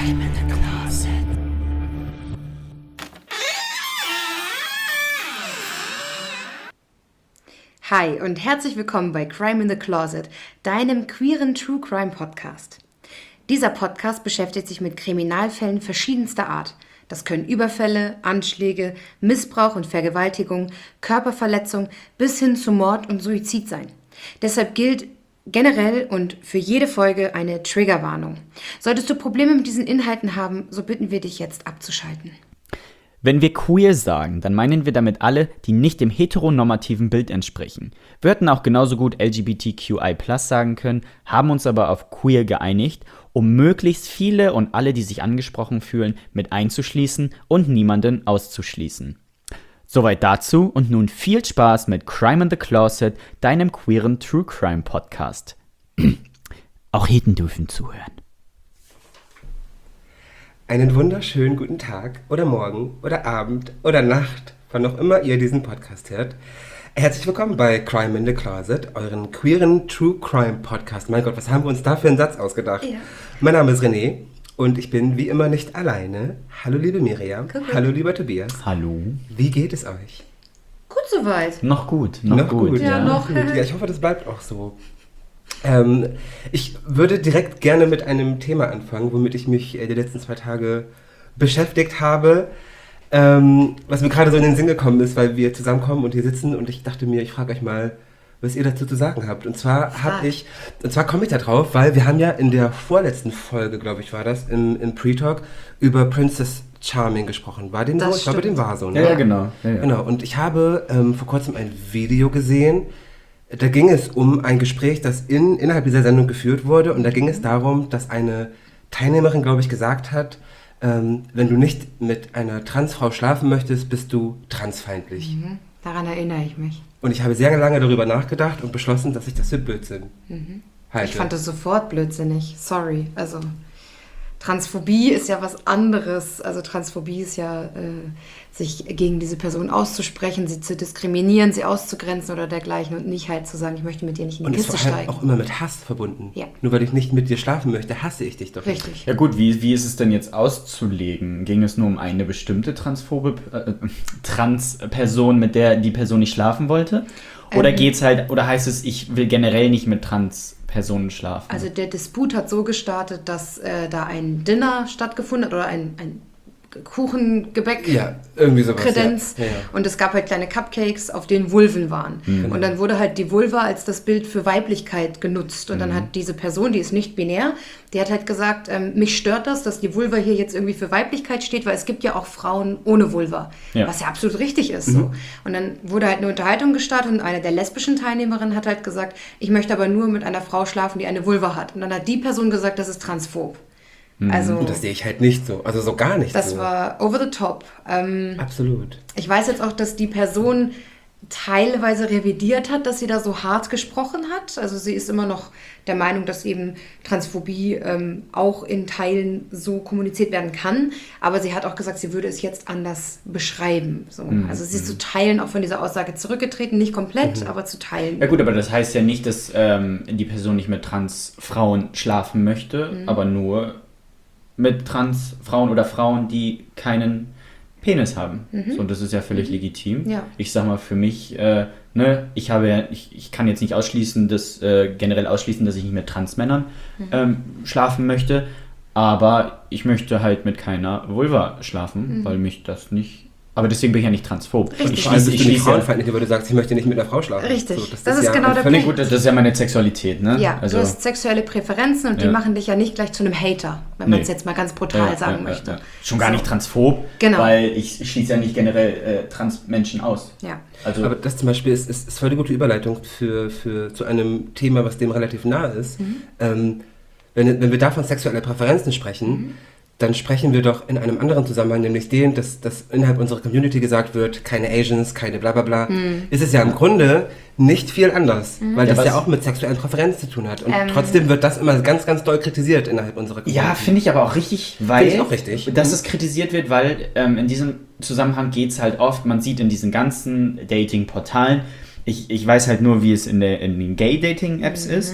Crime in the Closet. Hi und herzlich willkommen bei Crime in the Closet, deinem queeren True Crime Podcast. Dieser Podcast beschäftigt sich mit Kriminalfällen verschiedenster Art. Das können Überfälle, Anschläge, Missbrauch und Vergewaltigung, Körperverletzung bis hin zu Mord und Suizid sein. Deshalb gilt generell und für jede Folge eine Triggerwarnung. Solltest du Probleme mit diesen Inhalten haben, so bitten wir dich jetzt abzuschalten. Wenn wir queer sagen, dann meinen wir damit alle, die nicht dem heteronormativen Bild entsprechen. Wir hätten auch genauso gut LGBTQI+ sagen können, haben uns aber auf queer geeinigt, um möglichst viele und alle, die sich angesprochen fühlen, mit einzuschließen und niemanden auszuschließen. Soweit dazu und nun viel Spaß mit Crime in the Closet, deinem queeren True Crime Podcast. Auch Heten dürfen zuhören. Einen wunderschönen guten Tag oder Morgen oder Abend oder Nacht, wann auch immer ihr diesen Podcast hört. Herzlich willkommen bei Crime in the Closet, euren queeren True Crime Podcast. Mein Gott, was haben wir uns da für einen Satz ausgedacht? Ja. Mein Name ist René und ich bin wie immer nicht alleine. Hallo liebe Miriam, hallo lieber Tobias. Hallo. Wie geht es euch? Gut soweit. Noch gut. Ja, noch gut. Ja, ich hoffe, das bleibt auch so. Ich würde direkt gerne mit einem Thema anfangen, womit ich mich die letzten 2 Tage beschäftigt habe, was mir gerade so in den Sinn gekommen ist, weil wir zusammenkommen und hier sitzen und ich dachte mir, ich frage euch mal, was ihr dazu zu sagen habt. Und zwar komme ich da drauf, weil wir haben ja in der vorletzten Folge, glaube ich, war das, im Pre-Talk über Princess Charming gesprochen. War dem so? Ich glaube, dem war so. Ne? Ja, genau. Ja. Genau. Und ich habe vor kurzem ein Video gesehen. Da ging es um ein Gespräch, das innerhalb dieser Sendung geführt wurde. Und da ging es darum, dass eine Teilnehmerin, glaube ich, gesagt hat, wenn du nicht mit einer Transfrau schlafen möchtest, bist du transfeindlich. Mhm. Daran erinnere ich mich. Und ich habe sehr lange darüber nachgedacht und beschlossen, dass ich das für Blödsinn halte. Ich fand das sofort blödsinnig. Sorry. Also Transphobie ist ja was anderes. Also Transphobie ist ja, sich gegen diese Person auszusprechen, sie zu diskriminieren, sie auszugrenzen oder dergleichen und nicht halt zu sagen, ich möchte mit dir nicht in die Kiste steigen. Und es ist auch immer mit Hass verbunden. Ja. Nur weil ich nicht mit dir schlafen möchte, hasse ich dich doch nicht. Richtig. Ja gut, wie ist es denn jetzt auszulegen? Ging es nur um eine bestimmte Transperson, mit der die Person nicht schlafen wollte? Oder geht's halt, oder heißt es, ich will generell nicht mit Transpersonen schlafen? Also der Disput hat so gestartet, dass da ein Dinner stattgefunden hat oder ein Kuchengebäck, ja, irgendwie sowas, Kredenz. Ja. Und es gab halt kleine Cupcakes, auf denen Vulven waren. Mhm. Und dann wurde halt die Vulva als das Bild für Weiblichkeit genutzt. Und dann hat diese Person, die ist nicht binär, die hat halt gesagt, mich stört das, dass die Vulva hier jetzt irgendwie für Weiblichkeit steht, weil es gibt ja auch Frauen ohne Vulva, was ja absolut richtig ist. So. Und dann wurde halt eine Unterhaltung gestartet und eine der lesbischen Teilnehmerinnen hat halt gesagt, ich möchte aber nur mit einer Frau schlafen, die eine Vulva hat. Und dann hat die Person gesagt, das ist transphob. Also, und das sehe ich halt nicht so, also so gar nicht das so. Das war over the top. Absolut. Ich weiß jetzt auch, dass die Person teilweise revidiert hat, dass sie da so hart gesprochen hat. Also sie ist immer noch der Meinung, dass eben Transphobie auch in Teilen so kommuniziert werden kann. Aber sie hat auch gesagt, sie würde es jetzt anders beschreiben. So. Also sie ist zu Teilen auch von dieser Aussage zurückgetreten. Nicht komplett, aber zu Teilen. Ja gut, aber das heißt ja nicht, dass die Person nicht mit Transfrauen schlafen möchte, aber nur mit Transfrauen oder Frauen, die keinen Penis haben. So, und das ist ja völlig legitim. Ja. Ich sag mal, für mich, ich kann jetzt nicht ausschließen, generell ausschließen, dass ich nicht mit Transmännern schlafen möchte, aber ich möchte halt mit keiner Vulva schlafen, weil mich das nicht... Aber deswegen bin ich ja nicht transphob. Richtig. Ich schließe nicht frauenfeindlich, weil du sagst, ich möchte nicht mit einer Frau schlafen. Richtig. So, das ist genau der völlig Punkt. Gut, das ist ja meine Sexualität, ne? Ja, also, du hast sexuelle Präferenzen und die machen dich ja nicht gleich zu einem Hater, wenn man es jetzt mal ganz brutal sagen möchte. Schon gar nicht transphob, weil ich schließe ja nicht generell Transmenschen aus. Ja. Also, aber das zum Beispiel ist voll eine gute Überleitung zu einem Thema, was dem relativ nahe ist. Wenn wir da von sexuellen Präferenzen sprechen, dann sprechen wir doch in einem anderen Zusammenhang, nämlich den, dass innerhalb unserer Community gesagt wird, keine Asians, keine bla bla bla. Ist es ja im Grunde nicht viel anders, weil das ja auch mit sexuellen Präferenzen zu tun hat. Und trotzdem wird das immer ganz, ganz doll kritisiert innerhalb unserer Community. Ja, finde ich aber auch richtig, weil ich auch richtig. Dass es kritisiert wird, weil in diesem Zusammenhang geht es halt oft, man sieht in diesen ganzen Dating-Portalen, ich weiß halt nur, wie es in den Gay-Dating-Apps ist,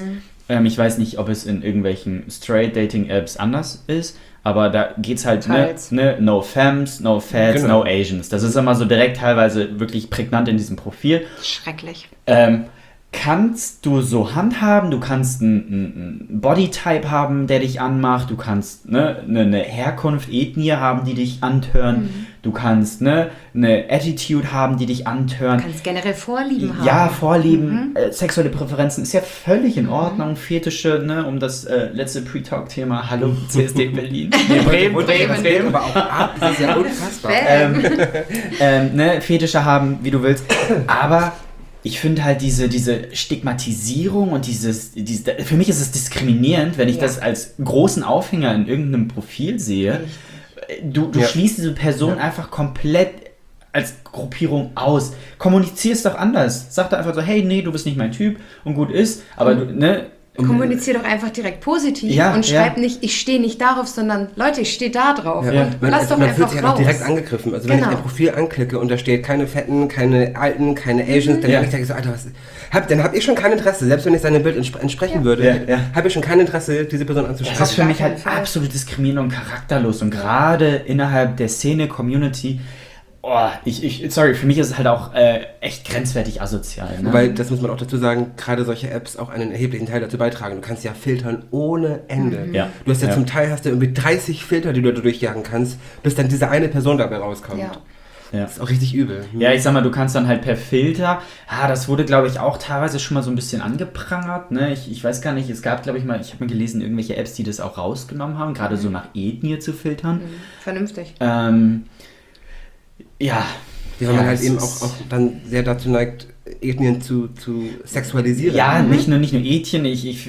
Ich weiß nicht, ob es in irgendwelchen Straight-Dating-Apps anders ist, aber da geht's halt, no Femmes, no Fads, Genau. no Asians. Das ist immer so direkt teilweise wirklich prägnant in diesem Profil. Schrecklich. Kannst du so handhaben, du kannst einen Bodytype haben, der dich anmacht, du kannst eine Herkunft, Ethnie haben, die dich antören, du kannst eine Attitude haben, die dich antören. Du kannst generell Vorlieben haben. Ja, Vorlieben, sexuelle Präferenzen ist ja völlig in Ordnung, Fetische, um das letzte Pre-Talk-Thema, hallo CSD Berlin. Nee, Bremen. Aber auch ab, das ist ja unfassbar. Fetische haben, wie du willst, aber ich finde halt diese Stigmatisierung und für mich ist es diskriminierend, wenn ich das als großen Aufhänger in irgendeinem Profil sehe. Du schließt diese Person einfach komplett als Gruppierung aus. Kommunizier es doch anders. Sag doch einfach so, hey, nee, du bist nicht mein Typ und gut ist, aber Kommunizier doch einfach direkt positiv Ja, und schreib nicht, ich stehe nicht darauf, sondern Leute, ich stehe da drauf. Ja. Und Man, lass doch man einfach wird sich raus. auch direkt angegriffen. Also wenn ich ein Profil anklicke und da steht keine Fetten, keine Alten, keine Asians, dann denke ich so, Alter, dann habe ich schon kein Interesse, selbst wenn ich seinem Bild entsprechen würde, habe ich schon kein Interesse, diese Person anzusprechen. Das ist für mich halt absolut diskriminierend und charakterlos und gerade innerhalb der Szene, Community, für mich ist es halt auch echt grenzwertig asozial. Ne? Weil, das muss man auch dazu sagen, gerade solche Apps auch einen erheblichen Teil dazu beitragen. Du kannst ja filtern ohne Ende. Ja. Du hast zum Teil irgendwie 30 Filter, die du da durchjagen kannst, bis dann diese eine Person dabei rauskommt. Ja. Das ist auch richtig übel. Ja, ich sag mal, du kannst dann halt per Filter, das wurde, glaube ich, auch teilweise schon mal so ein bisschen angeprangert, ne? Ich weiß gar nicht, es gab, glaube ich mal, ich habe mal gelesen, irgendwelche Apps, die das auch rausgenommen haben, gerade so nach Ethnie zu filtern. Vernünftig. Ja, weil man halt eben auch dann sehr dazu neigt, Ethnien zu sexualisieren. Ja, nicht nur Ethnien,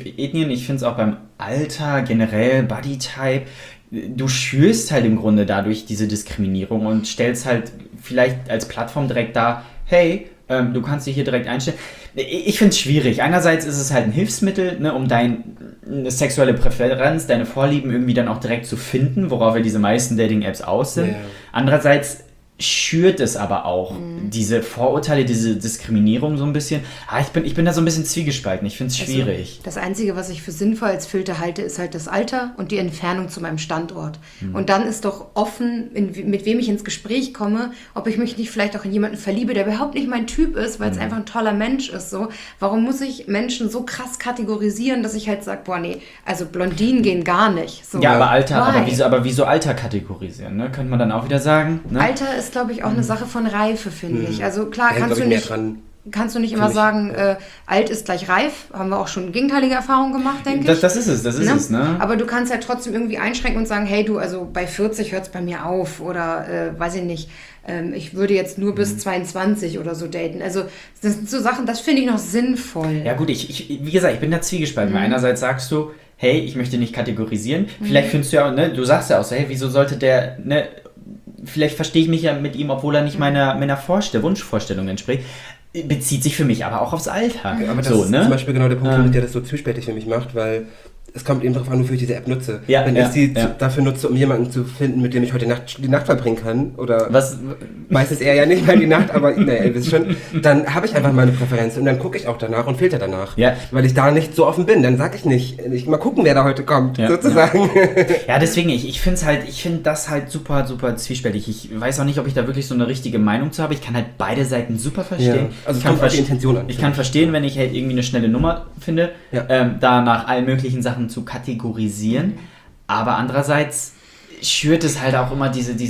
ich finde es auch beim Alter, generell Bodytype, du schürst halt im Grunde dadurch diese Diskriminierung und stellst halt vielleicht als Plattform direkt dar, hey, du kannst dich hier direkt einstellen. Ich finde es schwierig. Einerseits ist es halt ein Hilfsmittel, um deine sexuelle Präferenz, deine Vorlieben irgendwie dann auch direkt zu finden, worauf ja diese meisten Dating-Apps aus sind. Ja. Andererseits schürt es aber auch diese Vorurteile, diese Diskriminierung so ein bisschen. Ich bin da so ein bisschen zwiegespalten. Ich finde es schwierig. Also, das Einzige, was ich für sinnvoll als Filter halte, ist halt das Alter und die Entfernung zu meinem Standort. Und dann ist doch offen, mit wem ich ins Gespräch komme, ob ich mich nicht vielleicht auch in jemanden verliebe, der überhaupt nicht mein Typ ist, weil es einfach ein toller Mensch ist. So. Warum muss ich Menschen so krass kategorisieren, dass ich halt sage, boah, nee, also Blondinen gehen gar nicht. So. Ja, aber Alter, wieso Alter kategorisieren? Ne? Könnte man dann auch wieder sagen. Ne? Alter ist, glaube ich, auch eine Sache von Reife, finde ich. Also klar, kannst du nicht immer sagen, alt ist gleich reif. Haben wir auch schon gegenteilige Erfahrungen gemacht, denke ich. Das ist es, ne? Aber du kannst halt trotzdem irgendwie einschränken und sagen, hey du, also bei 40 hört es bei mir auf oder weiß ich nicht, ich würde jetzt nur bis 22 oder so daten. Also das sind so Sachen, das finde ich noch sinnvoll. Ja gut, wie gesagt, ich bin da zwiegespalten. Einerseits sagst du, hey, ich möchte nicht kategorisieren. Vielleicht findest du ja, ne, du sagst ja auch so, hey, wieso sollte der, ne, vielleicht verstehe ich mich ja mit ihm, obwohl er nicht meiner Wunschvorstellung entspricht. Bezieht sich für mich aber auch aufs Alter. Ja, aber das ist zum Beispiel genau der Punkt, der das so zwiespältig für mich macht, weil es kommt eben darauf an, wofür ich diese App nutze. Ja, wenn ich sie dafür nutze, um jemanden zu finden, mit dem ich heute die Nacht verbringen kann, oder meistens eher ja nicht mal die Nacht, aber naja, ihr wisst schon, dann habe ich einfach meine Präferenz und dann gucke ich auch danach und filter danach. Ja. Weil ich da nicht so offen bin. Dann sage ich nicht, mal gucken, wer da heute kommt, sozusagen. Ja, deswegen, ich finde das halt super, super zwiespältig. Ich weiß auch nicht, ob ich da wirklich so eine richtige Meinung zu habe. Ich kann halt beide Seiten super verstehen. Ja. Also es kommt auf die Intention an. Ich kann verstehen, wenn ich halt irgendwie eine schnelle Nummer finde, da nach allen möglichen Sachen zu kategorisieren, aber andererseits schürt es halt auch immer diese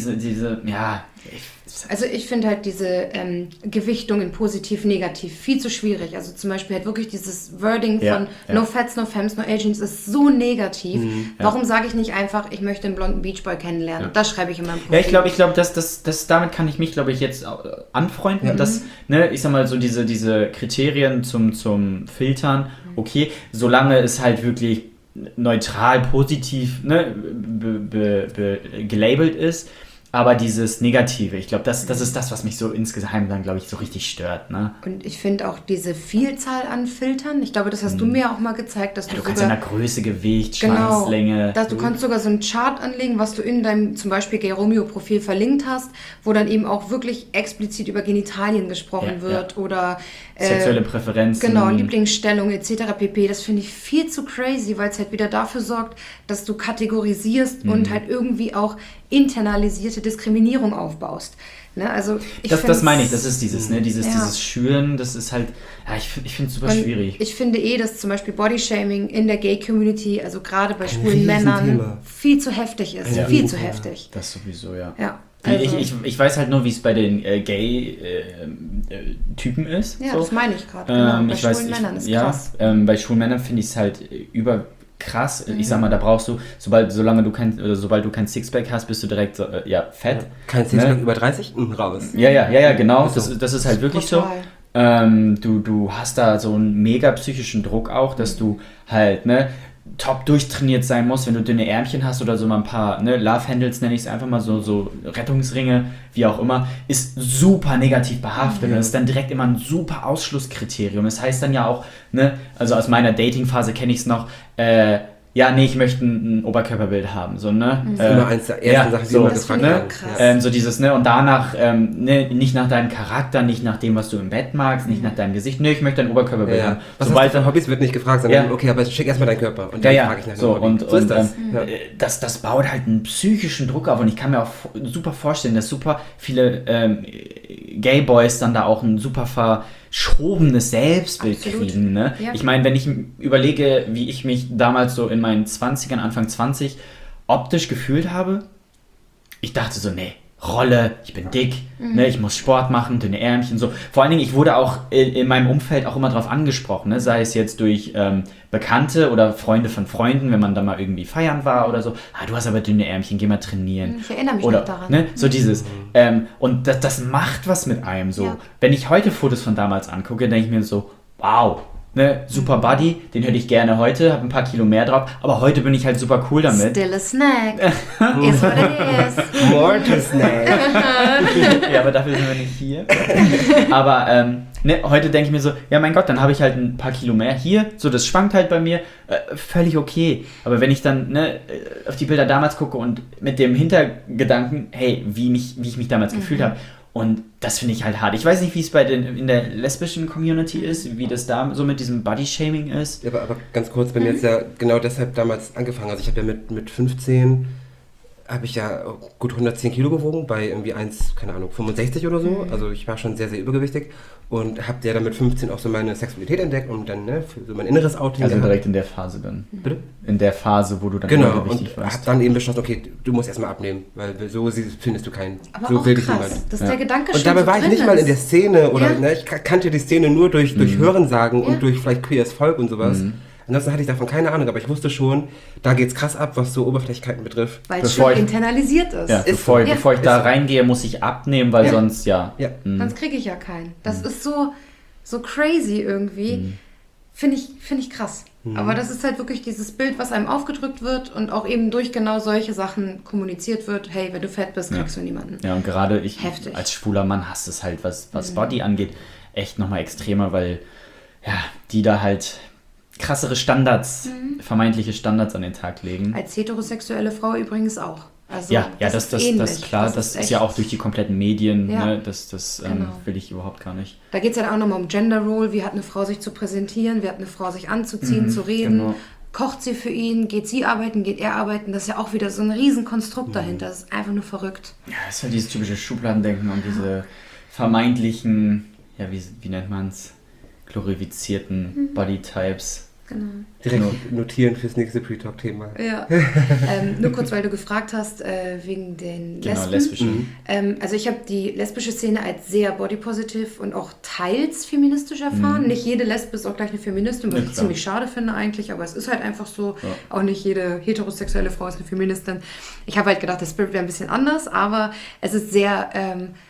Also ich finde halt diese Gewichtung in positiv, negativ viel zu schwierig. Also zum Beispiel halt wirklich dieses Wording von No Fats, No Femmes, No Asians ist so negativ. Warum sage ich nicht einfach, ich möchte einen blonden Beachboy kennenlernen? Das schreibe ich in meinem Profil. Ja, ich glaube, damit kann ich mich, glaube ich, jetzt anfreunden. Dass, ne, ich sag mal, so diese Kriterien zum Filtern, okay, solange es halt wirklich neutral, positiv, ne, gelabelt ist. aber dieses Negative, ich glaube, das ist das, was mich so insgeheim dann, glaube ich, so richtig stört. Ne? Und ich finde auch diese Vielzahl an Filtern, ich glaube, das hast du mir auch mal gezeigt, dass Du kannst ja nach Größe, Gewicht, Schwanzlänge. Du kannst sogar so einen Chart anlegen, was du in deinem zum Beispiel Gay Romeo-Profil verlinkt hast, wo dann eben auch wirklich explizit über Genitalien gesprochen wird oder sexuelle Präferenzen. Genau, Lieblingsstellung etc. pp. Das finde ich viel zu crazy, weil es halt wieder dafür sorgt, dass du kategorisierst und halt irgendwie auch internalisierte Diskriminierung aufbaust. Ne? Also das meine ich, das ist dieses, ne, dieses Schüren, das ist halt, ja, ich finde es super schwierig. Ich finde dass zum Beispiel Bodyshaming in der Gay-Community, also gerade bei schwulen Männern, viel zu heftig ist. Ja. Viel zu heftig. Das sowieso, ja. Also, ich weiß halt nur, wie es bei den Gay-Typen ist. Ja, so. Das meine ich gerade. Genau. Bei schwulen Männern ist krass. Bei schwulen Männern finde ich es halt krass. Ich sag mal, da brauchst du, sobald du kein Sixpack hast, bist du direkt so, fett. Kein Sixpack über 30? Raus. Ja, genau. Das ist halt wirklich total. So. Du hast da so einen mega psychischen Druck auch, dass du halt, ne, top durchtrainiert sein musst, wenn du dünne Ärmchen hast oder so mal ein paar, ne, Love Handles nenne ich es einfach mal, so Rettungsringe, wie auch immer, ist super negativ behaftet und ist dann direkt immer ein super Ausschlusskriterium. Das heißt dann ja auch, ne, also aus meiner Dating-Phase kenne ich es noch, ich möchte ein Oberkörperbild haben, so, ne? Das ist immer eins der ersten Sachen, die immer gefragt werden. So dieses, ne, und danach, nicht nach deinem Charakter, nicht nach dem, was du im Bett magst, nicht nach deinem Gesicht, ich möchte ein Oberkörperbild haben. Was hast du für Hobbys, wird nicht gefragt, sondern, okay, aber schick erstmal deinen Körper und dann frage ich nach dem Hobby. So ist das. Das baut halt einen psychischen Druck auf und ich kann mir auch super vorstellen, dass super viele Gay-Boys dann da auch ein super verschobenes Selbstbild kriegen. Ne? Ja. Ich meine, wenn ich überlege, wie ich mich damals so in meinen 20ern, Anfang 20 optisch gefühlt habe, ich dachte so, nee, Rolle, ich bin dick, ne, ich muss Sport machen, dünne Ärmchen, so. Vor allen Dingen, ich wurde auch in meinem Umfeld auch immer drauf angesprochen, ne, sei es jetzt durch Bekannte oder Freunde von Freunden, wenn man da mal irgendwie feiern war oder so, du hast aber dünne Ärmchen, geh mal trainieren. Ich erinnere mich noch daran. Ne, so dieses, und das macht was mit einem, so. Ja. Wenn ich heute Fotos von damals angucke, denke ich mir so, wow, ne, super Buddy, den hätte ich gerne heute, habe ein paar Kilo mehr drauf, aber heute bin ich halt super cool damit. Still a snack. Is what it is. More to snack. Ja, aber dafür sind wir nicht hier. Aber heute denke ich mir so, ja mein Gott, dann habe ich halt ein paar Kilo mehr hier, so das schwankt halt bei mir, völlig okay. Aber wenn ich dann auf die Bilder damals gucke und mit dem Hintergedanken, hey, wie ich mich damals gefühlt habe, und das finde ich halt hart. Ich weiß nicht, wie es in der lesbischen Community ist, wie das da so mit diesem Body-Shaming ist. Ja, aber ganz kurz, bei mir jetzt ja genau deshalb damals angefangen. Also ich habe ja mit 15 habe ich ja gut 110 Kilo gewogen, bei irgendwie 65 oder so. Also ich war schon sehr, sehr übergewichtig und habe ja dann mit 15 auch so meine Sexualität entdeckt und dann für so mein inneres Outing. Also direkt in der Phase dann. Bitte? In der Phase, wo du dann übergewichtig warst. Und habe dann eben beschlossen, okay, du musst erstmal abnehmen, weil so findest du keinen. Aber so auch will krass, dich niemand. dass der Gedanke schon und dabei so war ich nicht mal in der Szene oder ich kannte die Szene nur durch Hörensagen und durch vielleicht queeres Volk und sowas. Ansonsten hatte ich davon keine Ahnung, aber ich wusste schon, da geht's krass ab, was so Oberflächlichkeiten betrifft. Weil es schon internalisiert ist. Ja, bevor ich da reingehe, muss ich abnehmen, weil sonst Sonst kriege ich ja keinen. Das ist so crazy irgendwie. Finde ich krass. Aber das ist halt wirklich dieses Bild, was einem aufgedrückt wird und auch eben durch genau solche Sachen kommuniziert wird. Hey, wenn du fett bist, kriegst du niemanden. Ja, und gerade ich als schwuler Mann hasse es halt, was Body angeht, echt nochmal extremer, weil die da halt krassere Standards, vermeintliche Standards an den Tag legen. Als heterosexuelle Frau übrigens auch. Also das ist klar, das ist ja auch durch die kompletten Medien, ne, das will ich überhaupt gar nicht. Da geht es ja auch nochmal um Gender Role, wie hat eine Frau sich zu präsentieren, wie hat eine Frau sich anzuziehen, zu reden, kocht sie für ihn, geht sie arbeiten, geht er arbeiten, das ist ja auch wieder so ein Riesenkonstrukt dahinter, das ist einfach nur verrückt. Ja, das ist halt dieses typische Schubladendenken und diese vermeintlichen, wie nennt man es, glorifizierten Bodytypes. Genau. Direkt notieren fürs nächste Pre-Talk-Thema. Ja. Nur kurz, weil du gefragt hast, wegen den Lesben. Lesbischen. Also ich habe die lesbische Szene als sehr bodypositive und auch teils feministisch erfahren. Nicht jede Lesbe ist auch gleich eine Feministin, was ich ziemlich schade finde eigentlich, aber es ist halt einfach so. Ja. Auch nicht jede heterosexuelle Frau ist eine Feministin. Ich habe halt gedacht, der Spirit wäre ein bisschen anders, aber es ist sehr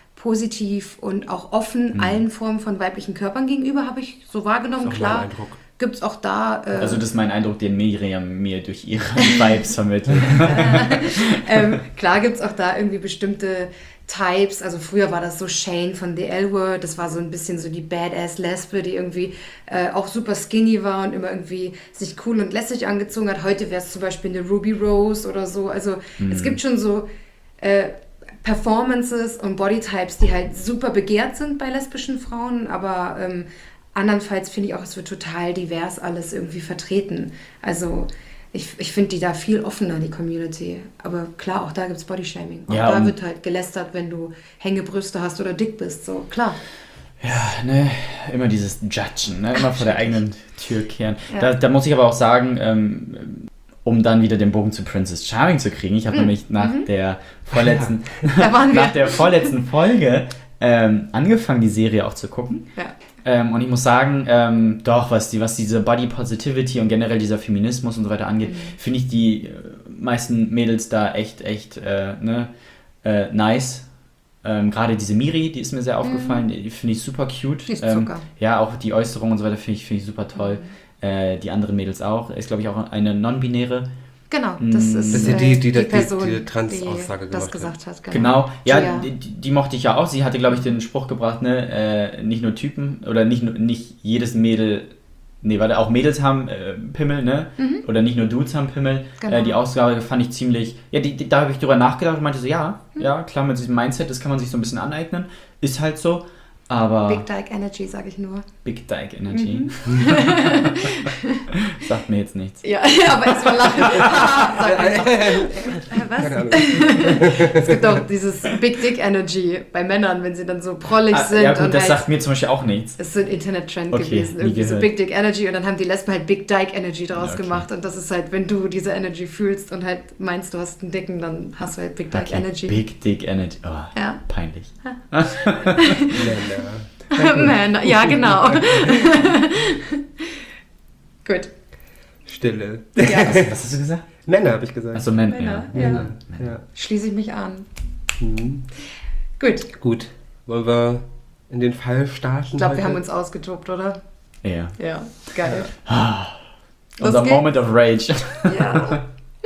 positiv und auch offen allen Formen von weiblichen Körpern gegenüber, habe ich so wahrgenommen. Das ist auch klar. mein Eindruck. Gibt's auch da... also das ist mein Eindruck, den Miriam mir durch ihre Vibes vermittelt. Klar gibt's auch da irgendwie bestimmte Types. Also früher war das so Shane von The L-Word. Das war so ein bisschen so die Badass-Lesbe, die irgendwie auch super skinny war und immer irgendwie sich cool und lässig angezogen hat. Heute wäre es zum Beispiel eine Ruby Rose oder so. Also es gibt schon so Performances und Bodytypes, die halt super begehrt sind bei lesbischen Frauen, aber andernfalls finde ich auch, es wird total divers alles irgendwie vertreten. Also ich finde die da viel offener, die Community. Aber klar, auch da gibt es Bodyshaming. Auch da wird halt gelästert, wenn du Hängebrüste hast oder dick bist. So, klar. Ja, ne, immer dieses Judgen, ne, immer vor der eigenen Tür kehren. Ja. Da muss ich aber auch sagen, um dann wieder den Bogen zu Princess Charming zu kriegen, ich habe nämlich nach der vorletzten Folge angefangen, die Serie auch zu gucken. Ja. Und ich muss sagen, doch, was diese Body Positivity und generell dieser Feminismus und so weiter angeht, finde ich die meisten Mädels da echt nice. Gerade diese Miri, die ist mir sehr aufgefallen, die finde ich super cute. Die ist Zucker. Ja, auch die Äußerung und so weiter finde ich super toll. Die anderen Mädels auch. Ist, glaube ich, auch eine non-binäre. Genau, das ist die Person, die Trans-Aussage gesagt hat. Genau, ja, die mochte ich ja auch. Sie hatte, glaube ich, den Spruch gebracht, ne, nicht nur Typen oder nicht jedes Mädel, auch Mädels haben Pimmel, ne? Oder nicht nur Dudes haben Pimmel. Genau. Die Aussage fand ich ziemlich, da habe ich drüber nachgedacht und meinte so, ja, klar, mit diesem Mindset, das kann man sich so ein bisschen aneignen. Ist halt so. Aber Big Dyke Energy, sage ich nur. Big Dyke Energy. Sagt mir jetzt nichts. Ja, aber erstmal lachen. Was? Keine Ahnung. Es gibt auch dieses Big Dick Energy bei Männern, wenn sie dann so prollig sind. Ja gut, und das halt, sagt mir zum Beispiel auch nichts. Es ist so ein Internet-Trend gewesen. Irgendwie so Big Dick Energy und dann haben die Lesben halt Big Dyke Energy draus gemacht. Und das ist halt, wenn du diese Energy fühlst und halt meinst, du hast einen Dicken, dann hast du halt Big Dyke Energy. Big Dick Energy. Oh, ja. Peinlich. Männer, ja genau. Gut. Stille. Ja. Was hast du gesagt? Männer, habe ich gesagt. Achso, Männer. Ja. Schließe ich mich an. Gut. Wollen wir in den Fall starten? Ich glaube, wir haben uns ausgetobt, oder? Ja. Ja, geil. Unser Moment of Rage. Ja.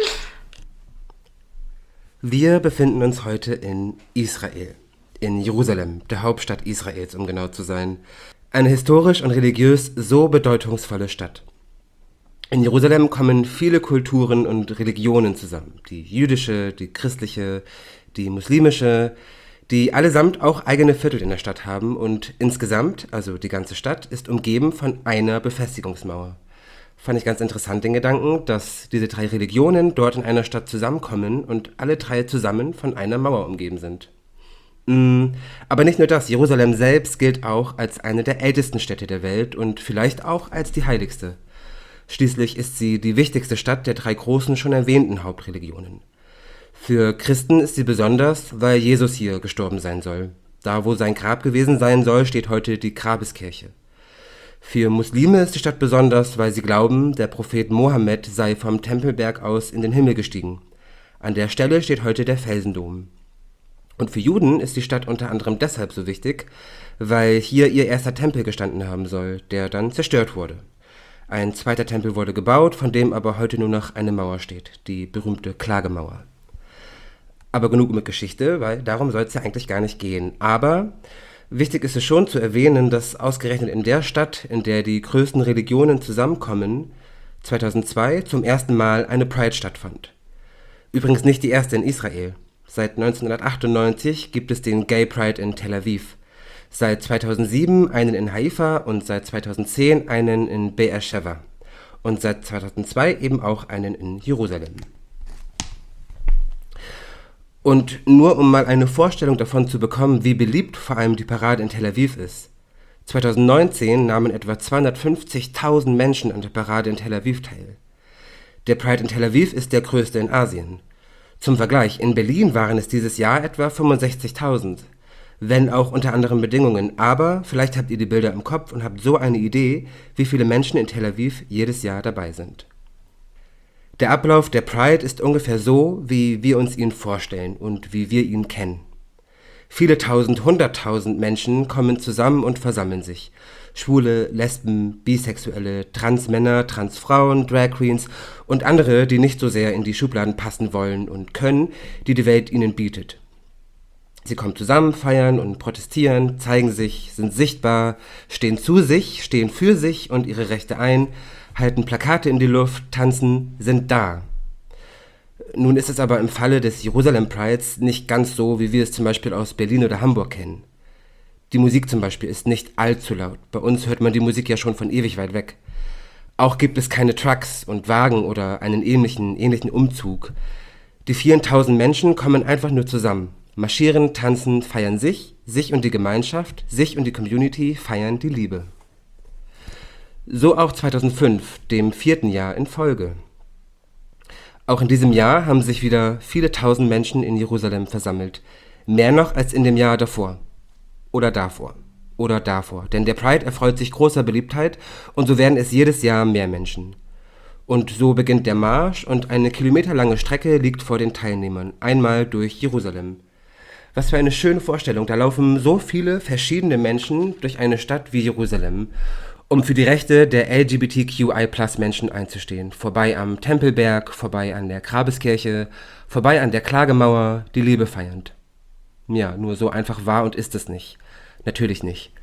Wir befinden uns heute in Israel. In Jerusalem, der Hauptstadt Israels, um genau zu sein. Eine historisch und religiös so bedeutungsvolle Stadt. In Jerusalem kommen viele Kulturen und Religionen zusammen. Die jüdische, die christliche, die muslimische, die allesamt auch eigene Viertel in der Stadt haben und insgesamt, also die ganze Stadt, ist umgeben von einer Befestigungsmauer. Fand ich ganz interessant den Gedanken, dass diese 3 Religionen dort in einer Stadt zusammenkommen und alle 3 zusammen von einer Mauer umgeben sind. Aber nicht nur das, Jerusalem selbst gilt auch als eine der ältesten Städte der Welt und vielleicht auch als die heiligste. Schließlich ist sie die wichtigste Stadt der 3 großen schon erwähnten Hauptreligionen. Für Christen ist sie besonders, weil Jesus hier gestorben sein soll. Da, wo sein Grab gewesen sein soll, steht heute die Grabeskirche. Für Muslime ist die Stadt besonders, weil sie glauben, der Prophet Mohammed sei vom Tempelberg aus in den Himmel gestiegen. An der Stelle steht heute der Felsendom. Und für Juden ist die Stadt unter anderem deshalb so wichtig, weil hier ihr erster Tempel gestanden haben soll, der dann zerstört wurde. Ein zweiter Tempel wurde gebaut, von dem aber heute nur noch eine Mauer steht, die berühmte Klagemauer. Aber genug mit Geschichte, weil darum soll es ja eigentlich gar nicht gehen. Aber wichtig ist es schon zu erwähnen, dass ausgerechnet in der Stadt, in der die größten Religionen zusammenkommen, 2002 zum ersten Mal eine Pride stattfand. Übrigens nicht die erste in Israel. Seit 1998 gibt es den Gay Pride in Tel Aviv. Seit 2007 einen in Haifa und seit 2010 einen in Be'er Sheva. Und seit 2002 eben auch einen in Jerusalem. Und nur um mal eine Vorstellung davon zu bekommen, wie beliebt vor allem die Parade in Tel Aviv ist. 2019 nahmen etwa 250.000 Menschen an der Parade in Tel Aviv teil. Der Pride in Tel Aviv ist der größte in Asien. Zum Vergleich, in Berlin waren es dieses Jahr etwa 65.000. Wenn auch unter anderen Bedingungen, aber vielleicht habt ihr die Bilder im Kopf und habt so eine Idee, wie viele Menschen in Tel Aviv jedes Jahr dabei sind. Der Ablauf der Pride ist ungefähr so, wie wir uns ihn vorstellen und wie wir ihn kennen. Viele tausend, 100.000 Menschen kommen zusammen und versammeln sich. Schwule, Lesben, Bisexuelle, Transmänner, Transfrauen, Drag Queens und andere, die nicht so sehr in die Schubladen passen wollen und können, die die Welt ihnen bietet. Sie kommen zusammen, feiern und protestieren, zeigen sich, sind sichtbar, stehen zu sich, stehen für sich und ihre Rechte ein, halten Plakate in die Luft, tanzen, sind da. Nun ist es aber im Falle des Jerusalem Prides nicht ganz so, wie wir es zum Beispiel aus Berlin oder Hamburg kennen. Die Musik zum Beispiel ist nicht allzu laut. Bei uns hört man die Musik ja schon von ewig weit weg. Auch gibt es keine Trucks und Wagen oder einen ähnlichen Umzug. Die vielen tausend Menschen kommen einfach nur zusammen. Marschieren, tanzen, feiern sich und die Gemeinschaft, sich und die Community feiern die Liebe. So auch 2005, dem 4. Jahr in Folge. Auch in diesem Jahr haben sich wieder viele tausend Menschen in Jerusalem versammelt. Mehr noch als in dem Jahr davor. Oder davor. Denn der Pride erfreut sich großer Beliebtheit und so werden es jedes Jahr mehr Menschen. Und so beginnt der Marsch und eine kilometerlange Strecke liegt vor den Teilnehmern, einmal durch Jerusalem. Was für eine schöne Vorstellung, da laufen so viele verschiedene Menschen durch eine Stadt wie Jerusalem, um für die Rechte der LGBTQI+Menschen einzustehen. Vorbei am Tempelberg, vorbei an der Grabeskirche, vorbei an der Klagemauer, die Liebe feiernd. Ja, nur so einfach war und ist es nicht. Natürlich nicht.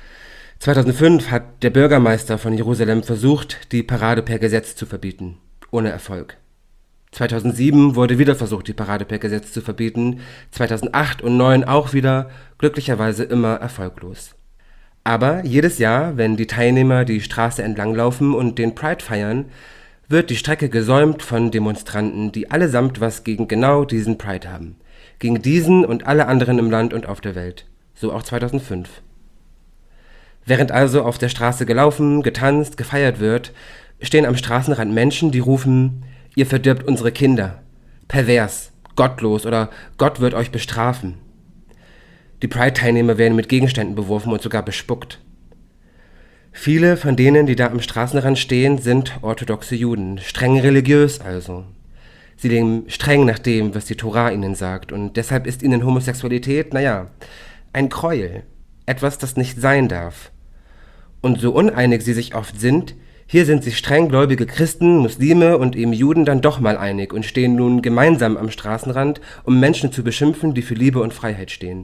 2005 hat der Bürgermeister von Jerusalem versucht, die Parade per Gesetz zu verbieten. Ohne Erfolg. 2007 wurde wieder versucht, die Parade per Gesetz zu verbieten, 2008 und 2009 auch wieder, glücklicherweise immer erfolglos. Aber jedes Jahr, wenn die Teilnehmer die Straße entlanglaufen und den Pride feiern, wird die Strecke gesäumt von Demonstranten, die allesamt was gegen genau diesen Pride haben. Gegen diesen und alle anderen im Land und auf der Welt. So auch 2005. Während also auf der Straße gelaufen, getanzt, gefeiert wird, stehen am Straßenrand Menschen, die rufen: Ihr verdirbt unsere Kinder. Pervers, gottlos oder Gott wird euch bestrafen. Die Pride-Teilnehmer werden mit Gegenständen beworfen und sogar bespuckt. Viele von denen, die da am Straßenrand stehen, sind orthodoxe Juden, streng religiös also. Sie leben streng nach dem, was die Tora ihnen sagt und deshalb ist ihnen Homosexualität, ein Gräuel, etwas, das nicht sein darf. Und so uneinig sie sich oft sind, hier sind sich strenggläubige Christen, Muslime und eben Juden dann doch mal einig und stehen nun gemeinsam am Straßenrand, um Menschen zu beschimpfen, die für Liebe und Freiheit stehen.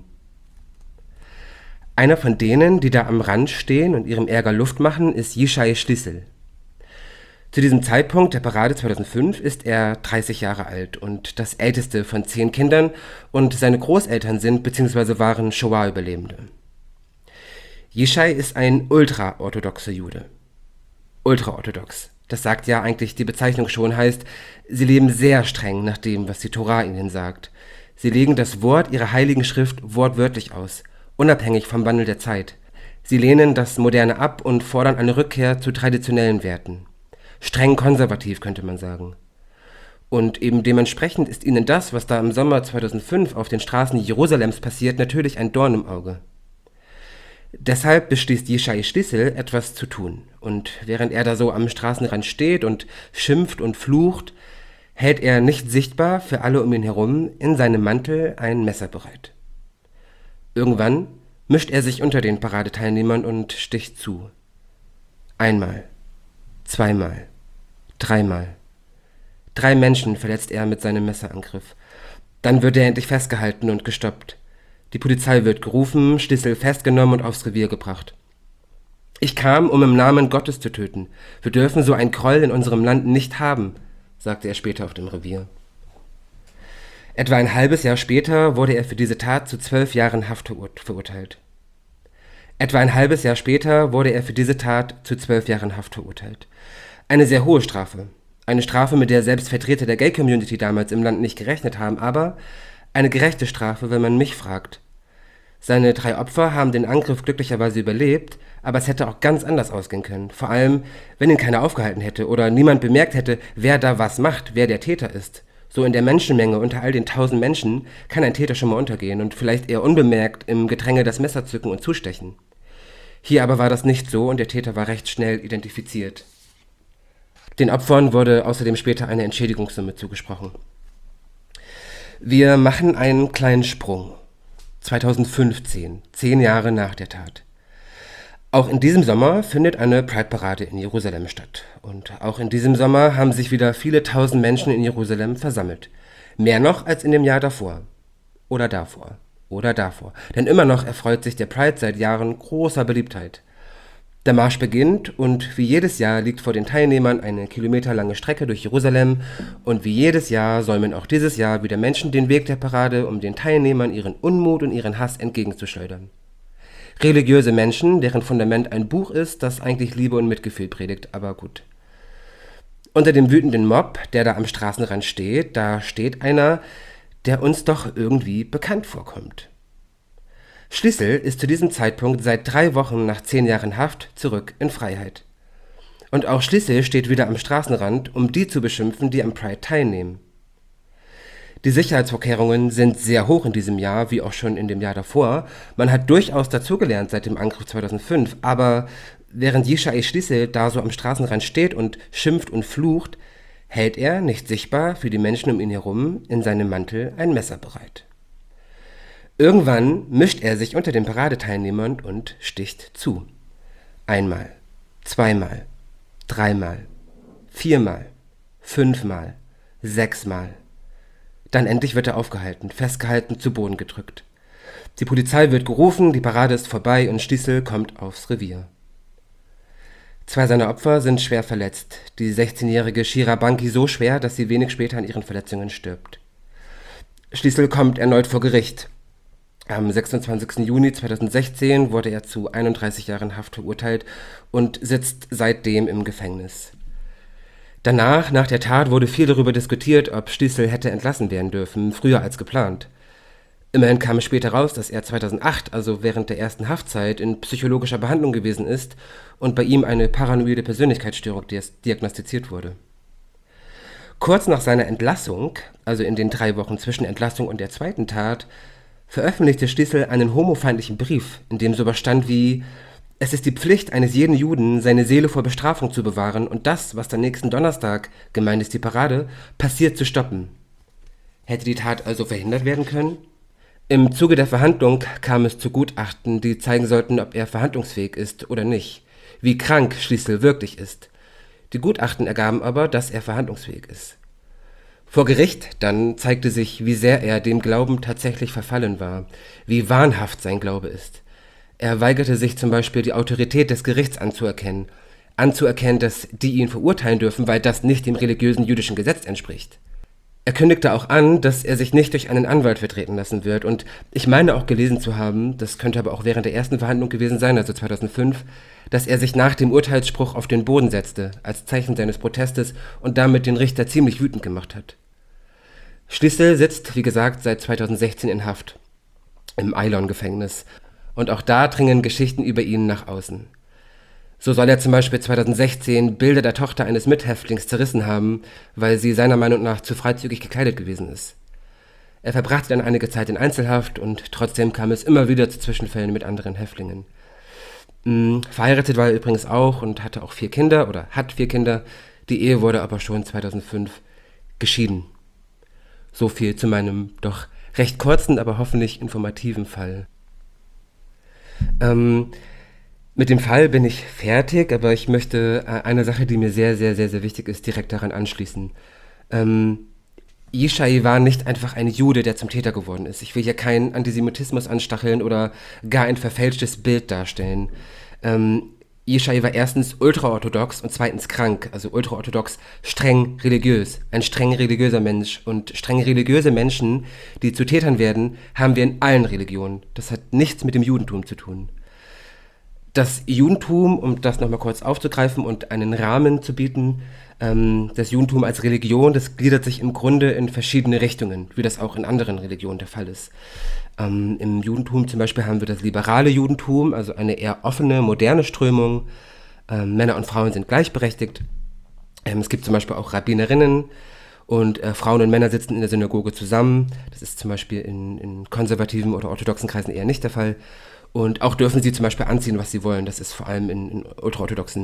Einer von denen, die da am Rand stehen und ihrem Ärger Luft machen, ist Yishai Schlissel. Zu diesem Zeitpunkt der Parade 2005 ist er 30 Jahre alt und das älteste von 10 Kindern und seine Großeltern sind bzw. waren Shoah-Überlebende. Yishai ist ein ultraorthodoxer Jude. Ultraorthodox. Das sagt ja eigentlich die Bezeichnung schon, heißt, sie leben sehr streng nach dem, was die Tora ihnen sagt. Sie legen das Wort ihrer heiligen Schrift wortwörtlich aus, unabhängig vom Wandel der Zeit. Sie lehnen das Moderne ab und fordern eine Rückkehr zu traditionellen Werten. Streng konservativ, könnte man sagen. Und eben dementsprechend ist ihnen das, was da im Sommer 2005 auf den Straßen Jerusalems passiert, natürlich ein Dorn im Auge. Deshalb beschließt Yishai Schlissel, etwas zu tun. Und während er da so am Straßenrand steht und schimpft und flucht, hält er nicht sichtbar für alle um ihn herum in seinem Mantel ein Messer bereit. Irgendwann mischt er sich unter den Paradeteilnehmern und sticht zu. Einmal, zweimal, dreimal. 3 Menschen verletzt er mit seinem Messerangriff. Dann wird er endlich festgehalten und gestoppt. Die Polizei wird gerufen, Schlissel festgenommen und aufs Revier gebracht. Ich kam, um im Namen Gottes zu töten. Wir dürfen so ein Gräuel in unserem Land nicht haben, sagte er später auf dem Revier. Etwa ein halbes Jahr später wurde er für diese Tat zu 12 Jahren Haft verurteilt. Eine sehr hohe Strafe. Eine Strafe, mit der selbst Vertreter der Gay-Community damals im Land nicht gerechnet haben, aber eine gerechte Strafe, wenn man mich fragt. Seine 3 Opfer haben den Angriff glücklicherweise überlebt, aber es hätte auch ganz anders ausgehen können. Vor allem, wenn ihn keiner aufgehalten hätte oder niemand bemerkt hätte, wer da was macht, wer der Täter ist. So in der Menschenmenge unter all den 1000 Menschen kann ein Täter schon mal untergehen und vielleicht eher unbemerkt im Gedränge das Messer zücken und zustechen. Hier aber war das nicht so und der Täter war recht schnell identifiziert. Den Opfern wurde außerdem später eine Entschädigungssumme zugesprochen. Wir machen einen kleinen Sprung. 2015, 10 Jahre nach der Tat. Auch in diesem Sommer findet eine Pride-Parade in Jerusalem statt. Und auch in diesem Sommer haben sich wieder viele tausend Menschen in Jerusalem versammelt. Mehr noch als in dem Jahr davor. Oder davor. Oder davor. Denn immer noch erfreut sich der Pride seit Jahren großer Beliebtheit. Der Marsch beginnt und wie jedes Jahr liegt vor den Teilnehmern eine kilometerlange Strecke durch Jerusalem und wie jedes Jahr säumen auch dieses Jahr wieder Menschen den Weg der Parade, um den Teilnehmern ihren Unmut und ihren Hass entgegenzuschleudern. Religiöse Menschen, deren Fundament ein Buch ist, das eigentlich Liebe und Mitgefühl predigt, aber gut. Unter dem wütenden Mob, der da am Straßenrand steht, da steht einer, der uns doch irgendwie bekannt vorkommt. Schlissel ist zu diesem Zeitpunkt seit 3 Wochen nach 10 Jahren Haft zurück in Freiheit. Und auch Schlissel steht wieder am Straßenrand, um die zu beschimpfen, die am Pride teilnehmen. Die Sicherheitsvorkehrungen sind sehr hoch in diesem Jahr, wie auch schon in dem Jahr davor. Man hat durchaus dazugelernt seit dem Angriff 2005, aber während Yishai Schlissel da so am Straßenrand steht und schimpft und flucht, hält er, nicht sichtbar für die Menschen um ihn herum, in seinem Mantel ein Messer bereit. Irgendwann mischt er sich unter den Paradeteilnehmern und sticht zu. 1-mal, 2-mal, 3-mal, 4-mal, 5-mal, 6-mal. Dann endlich wird er aufgehalten, festgehalten, zu Boden gedrückt. Die Polizei wird gerufen, die Parade ist vorbei und Schlissel kommt aufs Revier. 2 seiner Opfer sind schwer verletzt. Die 16-jährige Shira Banki so schwer, dass sie wenig später an ihren Verletzungen stirbt. Schlissel kommt erneut vor Gericht. Am 26. Juni 2016 wurde er zu 31 Jahren Haft verurteilt und sitzt seitdem im Gefängnis. Danach, nach der Tat, wurde viel darüber diskutiert, ob Schlissel hätte entlassen werden dürfen, früher als geplant. Immerhin kam es später raus, dass er 2008, also während der ersten Haftzeit, in psychologischer Behandlung gewesen ist und bei ihm eine paranoide Persönlichkeitsstörung diagnostiziert wurde. Kurz nach seiner Entlassung, also in den 3 Wochen zwischen Entlassung und der zweiten Tat, veröffentlichte Schlissel einen homofeindlichen Brief, in dem sowas stand wie: Es ist die Pflicht eines jeden Juden, seine Seele vor Bestrafung zu bewahren und das, was am nächsten Donnerstag, gemeint ist die Parade, passiert, zu stoppen. Hätte die Tat also verhindert werden können? Im Zuge der Verhandlung kam es zu Gutachten, die zeigen sollten, ob er verhandlungsfähig ist oder nicht, wie krank Schlissel wirklich ist. Die Gutachten ergaben aber, dass er verhandlungsfähig ist. Vor Gericht dann zeigte sich, wie sehr er dem Glauben tatsächlich verfallen war, wie wahnhaft sein Glaube ist. Er weigerte sich zum Beispiel, die Autorität des Gerichts anzuerkennen, dass die ihn verurteilen dürfen, weil das nicht dem religiösen jüdischen Gesetz entspricht. Er kündigte auch an, dass er sich nicht durch einen Anwalt vertreten lassen wird und ich meine auch gelesen zu haben, das könnte aber auch während der ersten Verhandlung gewesen sein, also 2005, dass er sich nach dem Urteilsspruch auf den Boden setzte, als Zeichen seines Protestes und damit den Richter ziemlich wütend gemacht hat. Schlissel sitzt, wie gesagt, seit 2016 in Haft, im Eilon-Gefängnis. Und auch da dringen Geschichten über ihn nach außen. So soll er zum Beispiel 2016 Bilder der Tochter eines Mithäftlings zerrissen haben, weil sie seiner Meinung nach zu freizügig gekleidet gewesen ist. Er verbrachte dann einige Zeit in Einzelhaft und trotzdem kam es immer wieder zu Zwischenfällen mit anderen Häftlingen. Verheiratet war er übrigens auch und hatte auch 4 Kinder oder hat 4 Kinder. Die Ehe wurde aber schon 2005 geschieden. So viel zu meinem doch recht kurzen, aber hoffentlich informativen Fall. Mit dem Fall bin ich fertig, aber ich möchte eine Sache, die mir sehr, sehr, sehr, sehr wichtig ist, direkt daran anschließen. Yishai war nicht einfach ein Jude, der zum Täter geworden ist. Ich will hier keinen Antisemitismus anstacheln oder gar ein verfälschtes Bild darstellen. Yishai war erstens ultraorthodox und zweitens krank, also ultraorthodox streng religiös, ein streng religiöser Mensch. Und streng religiöse Menschen, die zu Tätern werden, haben wir in allen Religionen. Das hat nichts mit dem Judentum zu tun. Das Judentum, um das nochmal kurz aufzugreifen und einen Rahmen zu bieten, das Judentum als Religion, das gliedert sich im Grunde in verschiedene Richtungen, wie das auch in anderen Religionen der Fall ist. Im Judentum zum Beispiel haben wir das liberale Judentum, also eine eher offene, moderne Strömung. Männer und Frauen sind gleichberechtigt. Es gibt zum Beispiel auch Rabbinerinnen und Frauen und Männer sitzen in der Synagoge zusammen. Das ist zum Beispiel in konservativen oder orthodoxen Kreisen eher nicht der Fall. Und auch dürfen sie zum Beispiel anziehen, was sie wollen. Das ist vor allem in ultraorthodoxen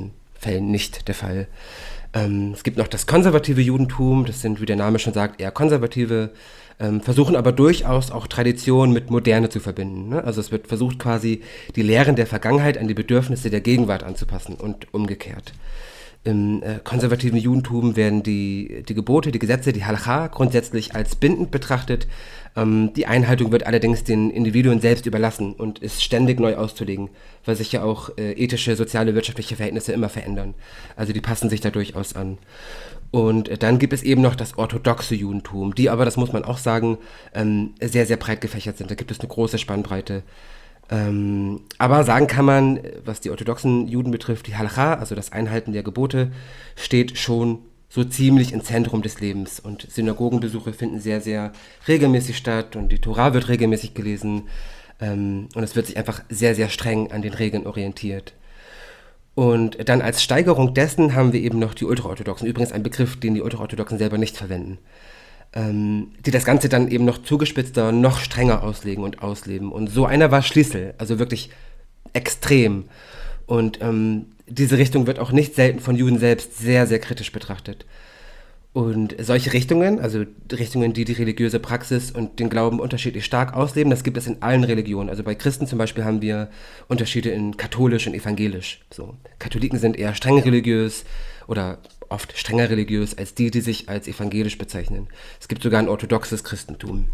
Fällen nicht der Fall. Es gibt noch das konservative Judentum, das sind, wie der Name schon sagt, eher konservative, versuchen aber durchaus auch Tradition mit Moderne zu verbinden. Ne? Also es wird versucht quasi die Lehren der Vergangenheit an die Bedürfnisse der Gegenwart anzupassen und umgekehrt. Im konservativen Judentum werden die Gebote, die Gesetze, die Halacha grundsätzlich als bindend betrachtet. Die Einhaltung wird allerdings den Individuen selbst überlassen und ist ständig neu auszulegen, weil sich ja auch ethische, soziale, wirtschaftliche Verhältnisse immer verändern. Also die passen sich da durchaus an. Und dann gibt es eben noch das orthodoxe Judentum, die aber, das muss man auch sagen, sehr, sehr breit gefächert sind. Da gibt es eine große Spannbreite. Aber sagen kann man, was die orthodoxen Juden betrifft, die Halacha, also das Einhalten der Gebote, steht schon so ziemlich im Zentrum des Lebens. Und Synagogenbesuche finden sehr, sehr regelmäßig statt und die Tora wird regelmäßig gelesen. Und es wird sich einfach sehr, sehr streng an den Regeln orientiert. Und dann als Steigerung dessen haben wir eben noch die Ultraorthodoxen. Übrigens ein Begriff, den die Ultraorthodoxen selber nicht verwenden. Die das Ganze dann eben noch zugespitzter, noch strenger auslegen und ausleben. Und so einer war Schlissel, also wirklich extrem. Und diese Richtung wird auch nicht selten von Juden selbst sehr, sehr kritisch betrachtet. Und solche Richtungen, also Richtungen, die die religiöse Praxis und den Glauben unterschiedlich stark ausleben, das gibt es in allen Religionen. Also bei Christen zum Beispiel haben wir Unterschiede in katholisch und evangelisch. So, Katholiken sind eher streng religiös oder oft strenger religiös als die sich als evangelisch bezeichnen. Es gibt sogar ein orthodoxes Christentum.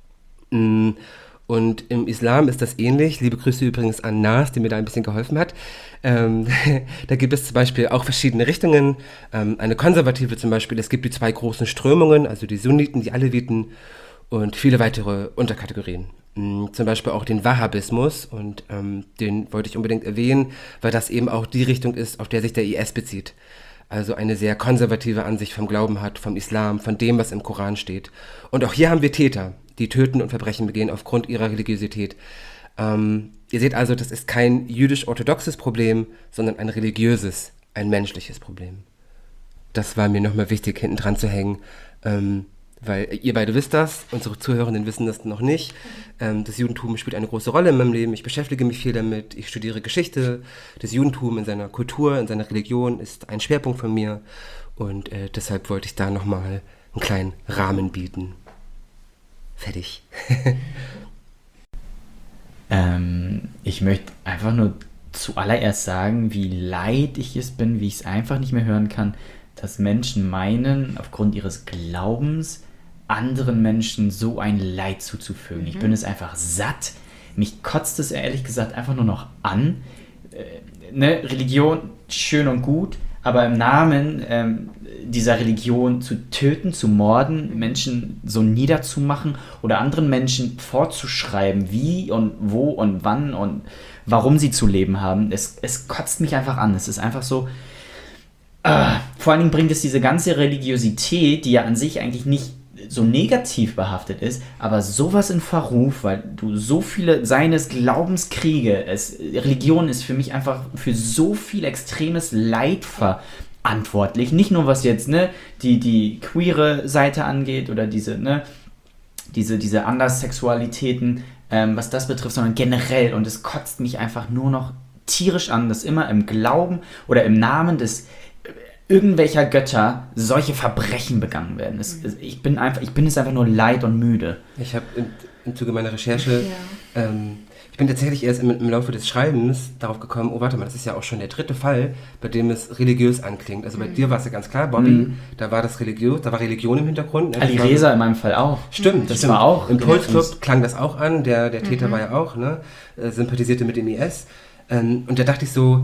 Und im Islam ist das ähnlich. Liebe Grüße übrigens an Nas, die mir da ein bisschen geholfen hat. Da gibt es zum Beispiel auch verschiedene Richtungen. Eine konservative zum Beispiel. Es gibt die 2 großen Strömungen, also die Sunniten, die Aleviten und viele weitere Unterkategorien. Zum Beispiel auch den Wahhabismus und den wollte ich unbedingt erwähnen, weil das eben auch die Richtung ist, auf der sich der IS bezieht. Also eine sehr konservative Ansicht vom Glauben hat, vom Islam, von dem, was im Koran steht. Und auch hier haben wir Täter, die töten und Verbrechen begehen aufgrund ihrer Religiosität. Ihr seht also, das ist kein jüdisch-orthodoxes Problem, sondern ein religiöses, ein menschliches Problem. Das war mir nochmal wichtig, hinten dran zu hängen, weil ihr beide wisst das, unsere Zuhörenden wissen das noch nicht. Das Judentum spielt eine große Rolle in meinem Leben, ich beschäftige mich viel damit, ich studiere Geschichte. Das Judentum in seiner Kultur, in seiner Religion ist ein Schwerpunkt von mir und deshalb wollte ich da nochmal einen kleinen Rahmen bieten. Fertig. Ich möchte einfach nur zuallererst sagen, wie leid ich es bin, wie ich es einfach nicht mehr hören kann, dass Menschen meinen, aufgrund ihres Glaubens anderen Menschen so ein Leid zuzufügen. Ich bin es einfach satt. Mich kotzt es ehrlich gesagt einfach nur noch an. Religion, schön und gut, aber im Namen dieser Religion zu töten, zu morden, Menschen so niederzumachen oder anderen Menschen vorzuschreiben, wie und wo und wann und warum sie zu leben haben, es kotzt mich einfach an. Es ist einfach so, vor allen Dingen bringt es diese ganze Religiosität, die ja an sich eigentlich nicht so negativ behaftet ist, aber sowas in Verruf, weil du so viele seines Glaubens Kriege, Religion ist für mich einfach für so viel extremes Leid verantwortlich, nicht nur was jetzt die queere Seite angeht oder diese Anderssexualitäten, was das betrifft, sondern generell, und es kotzt mich einfach nur noch tierisch an, dass immer im Glauben oder im Namen des irgendwelcher Götter solche Verbrechen begangen werden. Ich bin es einfach nur leid und müde. Ich habe im Zuge meiner Recherche, ich bin tatsächlich erst im Laufe des Schreibens darauf gekommen, oh warte mal, das ist ja auch schon der 3. Fall, bei dem es religiös anklingt. Also bei dir war es ja ganz klar, Bobby, da war Religion im Hintergrund. Ne? Ali Reza in meinem Fall auch. Stimmt, das war auch. Im Pulsclub klang das auch an, der Täter war ja auch, sympathisierte mit dem IS. Und da dachte ich so,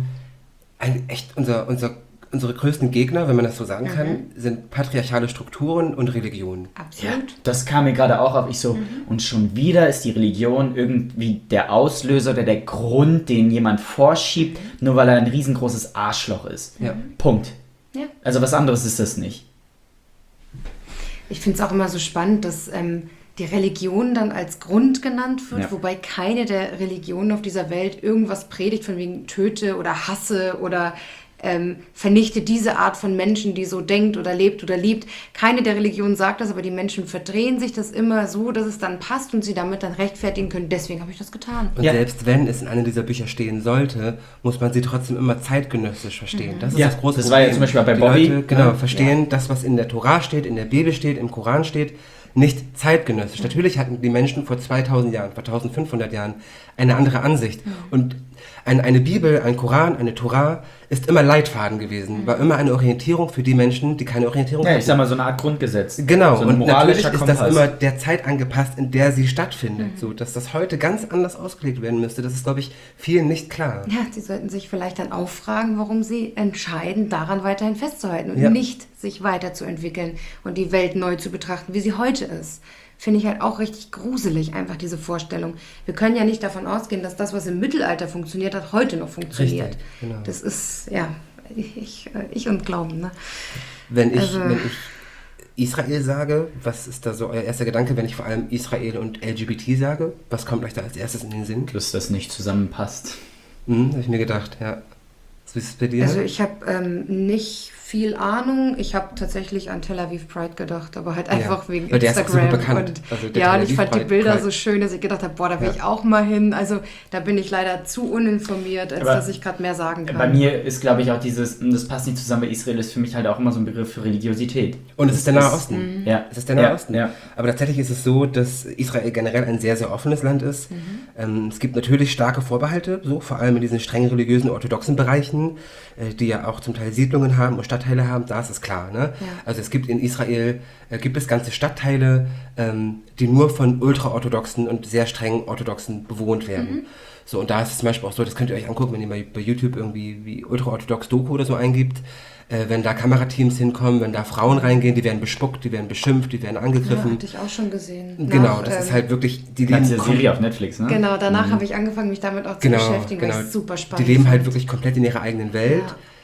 unsere größten Gegner, wenn man das so sagen kann, sind patriarchale Strukturen und Religion. Absolut. Ja, das kam mir gerade auch auf. Und schon wieder ist die Religion irgendwie der Auslöser oder der Grund, den jemand vorschiebt, nur weil er ein riesengroßes Arschloch ist. Ja. Punkt. Ja. Also was anderes ist das nicht. Ich finde es auch immer so spannend, dass die Religion dann als Grund genannt wird, wobei keine der Religionen auf dieser Welt irgendwas predigt von wegen töte oder hasse oder vernichte diese Art von Menschen, die so denkt oder lebt oder liebt. Keine der Religionen sagt das, aber die Menschen verdrehen sich das immer so, dass es dann passt und sie damit dann rechtfertigen können. Deswegen habe ich das getan. Und selbst wenn es in einem dieser Bücher stehen sollte, muss man sie trotzdem immer zeitgenössisch verstehen. Das ist das große das Problem. war ja zum Beispiel auch bei die Bobby. Leute, verstehen das, was in der Tora steht, in der Bibel steht, im Koran steht, nicht zeitgenössisch. Natürlich hatten die Menschen vor 2000 Jahren, vor 1500 Jahren eine andere Ansicht. Und eine Bibel, ein Koran, eine Tora ist immer Leitfaden gewesen, war immer eine Orientierung für die Menschen, die keine Orientierung hatten. Ja, ich sag mal, so eine Art Grundgesetz. Genau, so ein und natürlich moralischer ist das Kompass. immer der Zeit angepasst, in der sie stattfindet. So, dass das heute ganz anders ausgelegt werden müsste, das ist, glaube ich, vielen nicht klar. Ja, sie sollten sich vielleicht dann auch fragen, warum sie entscheiden, daran weiterhin festzuhalten und nicht sich weiterzuentwickeln und die Welt neu zu betrachten, wie sie heute ist. Finde ich halt auch richtig gruselig, einfach diese Vorstellung. Wir können ja nicht davon ausgehen, dass das, was im Mittelalter funktioniert hat, heute noch funktioniert. Richtig, genau. Das ist, ja, ich und Glauben, ne? Wenn ich Israel sage, was ist da so euer erster Gedanke, wenn ich vor allem Israel und LGBT sage? Was kommt euch da als erstes in den Sinn? Dass das nicht zusammenpasst. Habe ich mir gedacht, ja. Was ist es bei dir? Also ich habe nicht viel Ahnung. Ich habe tatsächlich an Tel Aviv Pride gedacht, aber halt einfach wegen weil der ist auch Instagram. super bekannt. Und, Also der ja, Tel und ich Aviv fand die Pride- Bilder Pride. so schön, dass ich gedacht habe, boah, da will ich auch mal hin. Also da bin ich leider zu uninformiert, als Aber dass ich gerade mehr sagen kann. Bei mir ist, glaube ich, auch dieses, das passt nicht zusammen, weil Israel ist für mich halt auch immer so ein Begriff für Religiosität. Und es ist der Nahe Osten. Ja. Es ist der Nahe Ja, Osten. ja. Aber tatsächlich ist es so, dass Israel generell ein sehr, sehr offenes Land ist. Es gibt natürlich starke Vorbehalte, so vor allem in diesen streng religiösen, orthodoxen Bereichen, die ja auch zum Teil Siedlungen haben und Stadtteile haben. Da ist es klar. Ne? Ja. Also es gibt in Israel gibt es ganze Stadtteile, die nur von ultraorthodoxen und sehr strengen Orthodoxen bewohnt werden. So, und da ist es zum Beispiel auch so, das könnt ihr euch angucken, wenn ihr bei YouTube irgendwie wie ultraorthodox Doku oder so eingibt, wenn da Kamerateams hinkommen, wenn da Frauen reingehen, die werden bespuckt, die werden beschimpft, die werden ja, angegriffen. hatte ich auch schon gesehen. Genau, das ist halt wirklich, die Das ist leben ja Serie auf Netflix, ne? Genau, danach habe ich angefangen, mich damit auch zu beschäftigen, weil ich es super spannend Die leben halt fand. wirklich komplett in ihrer eigenen Welt.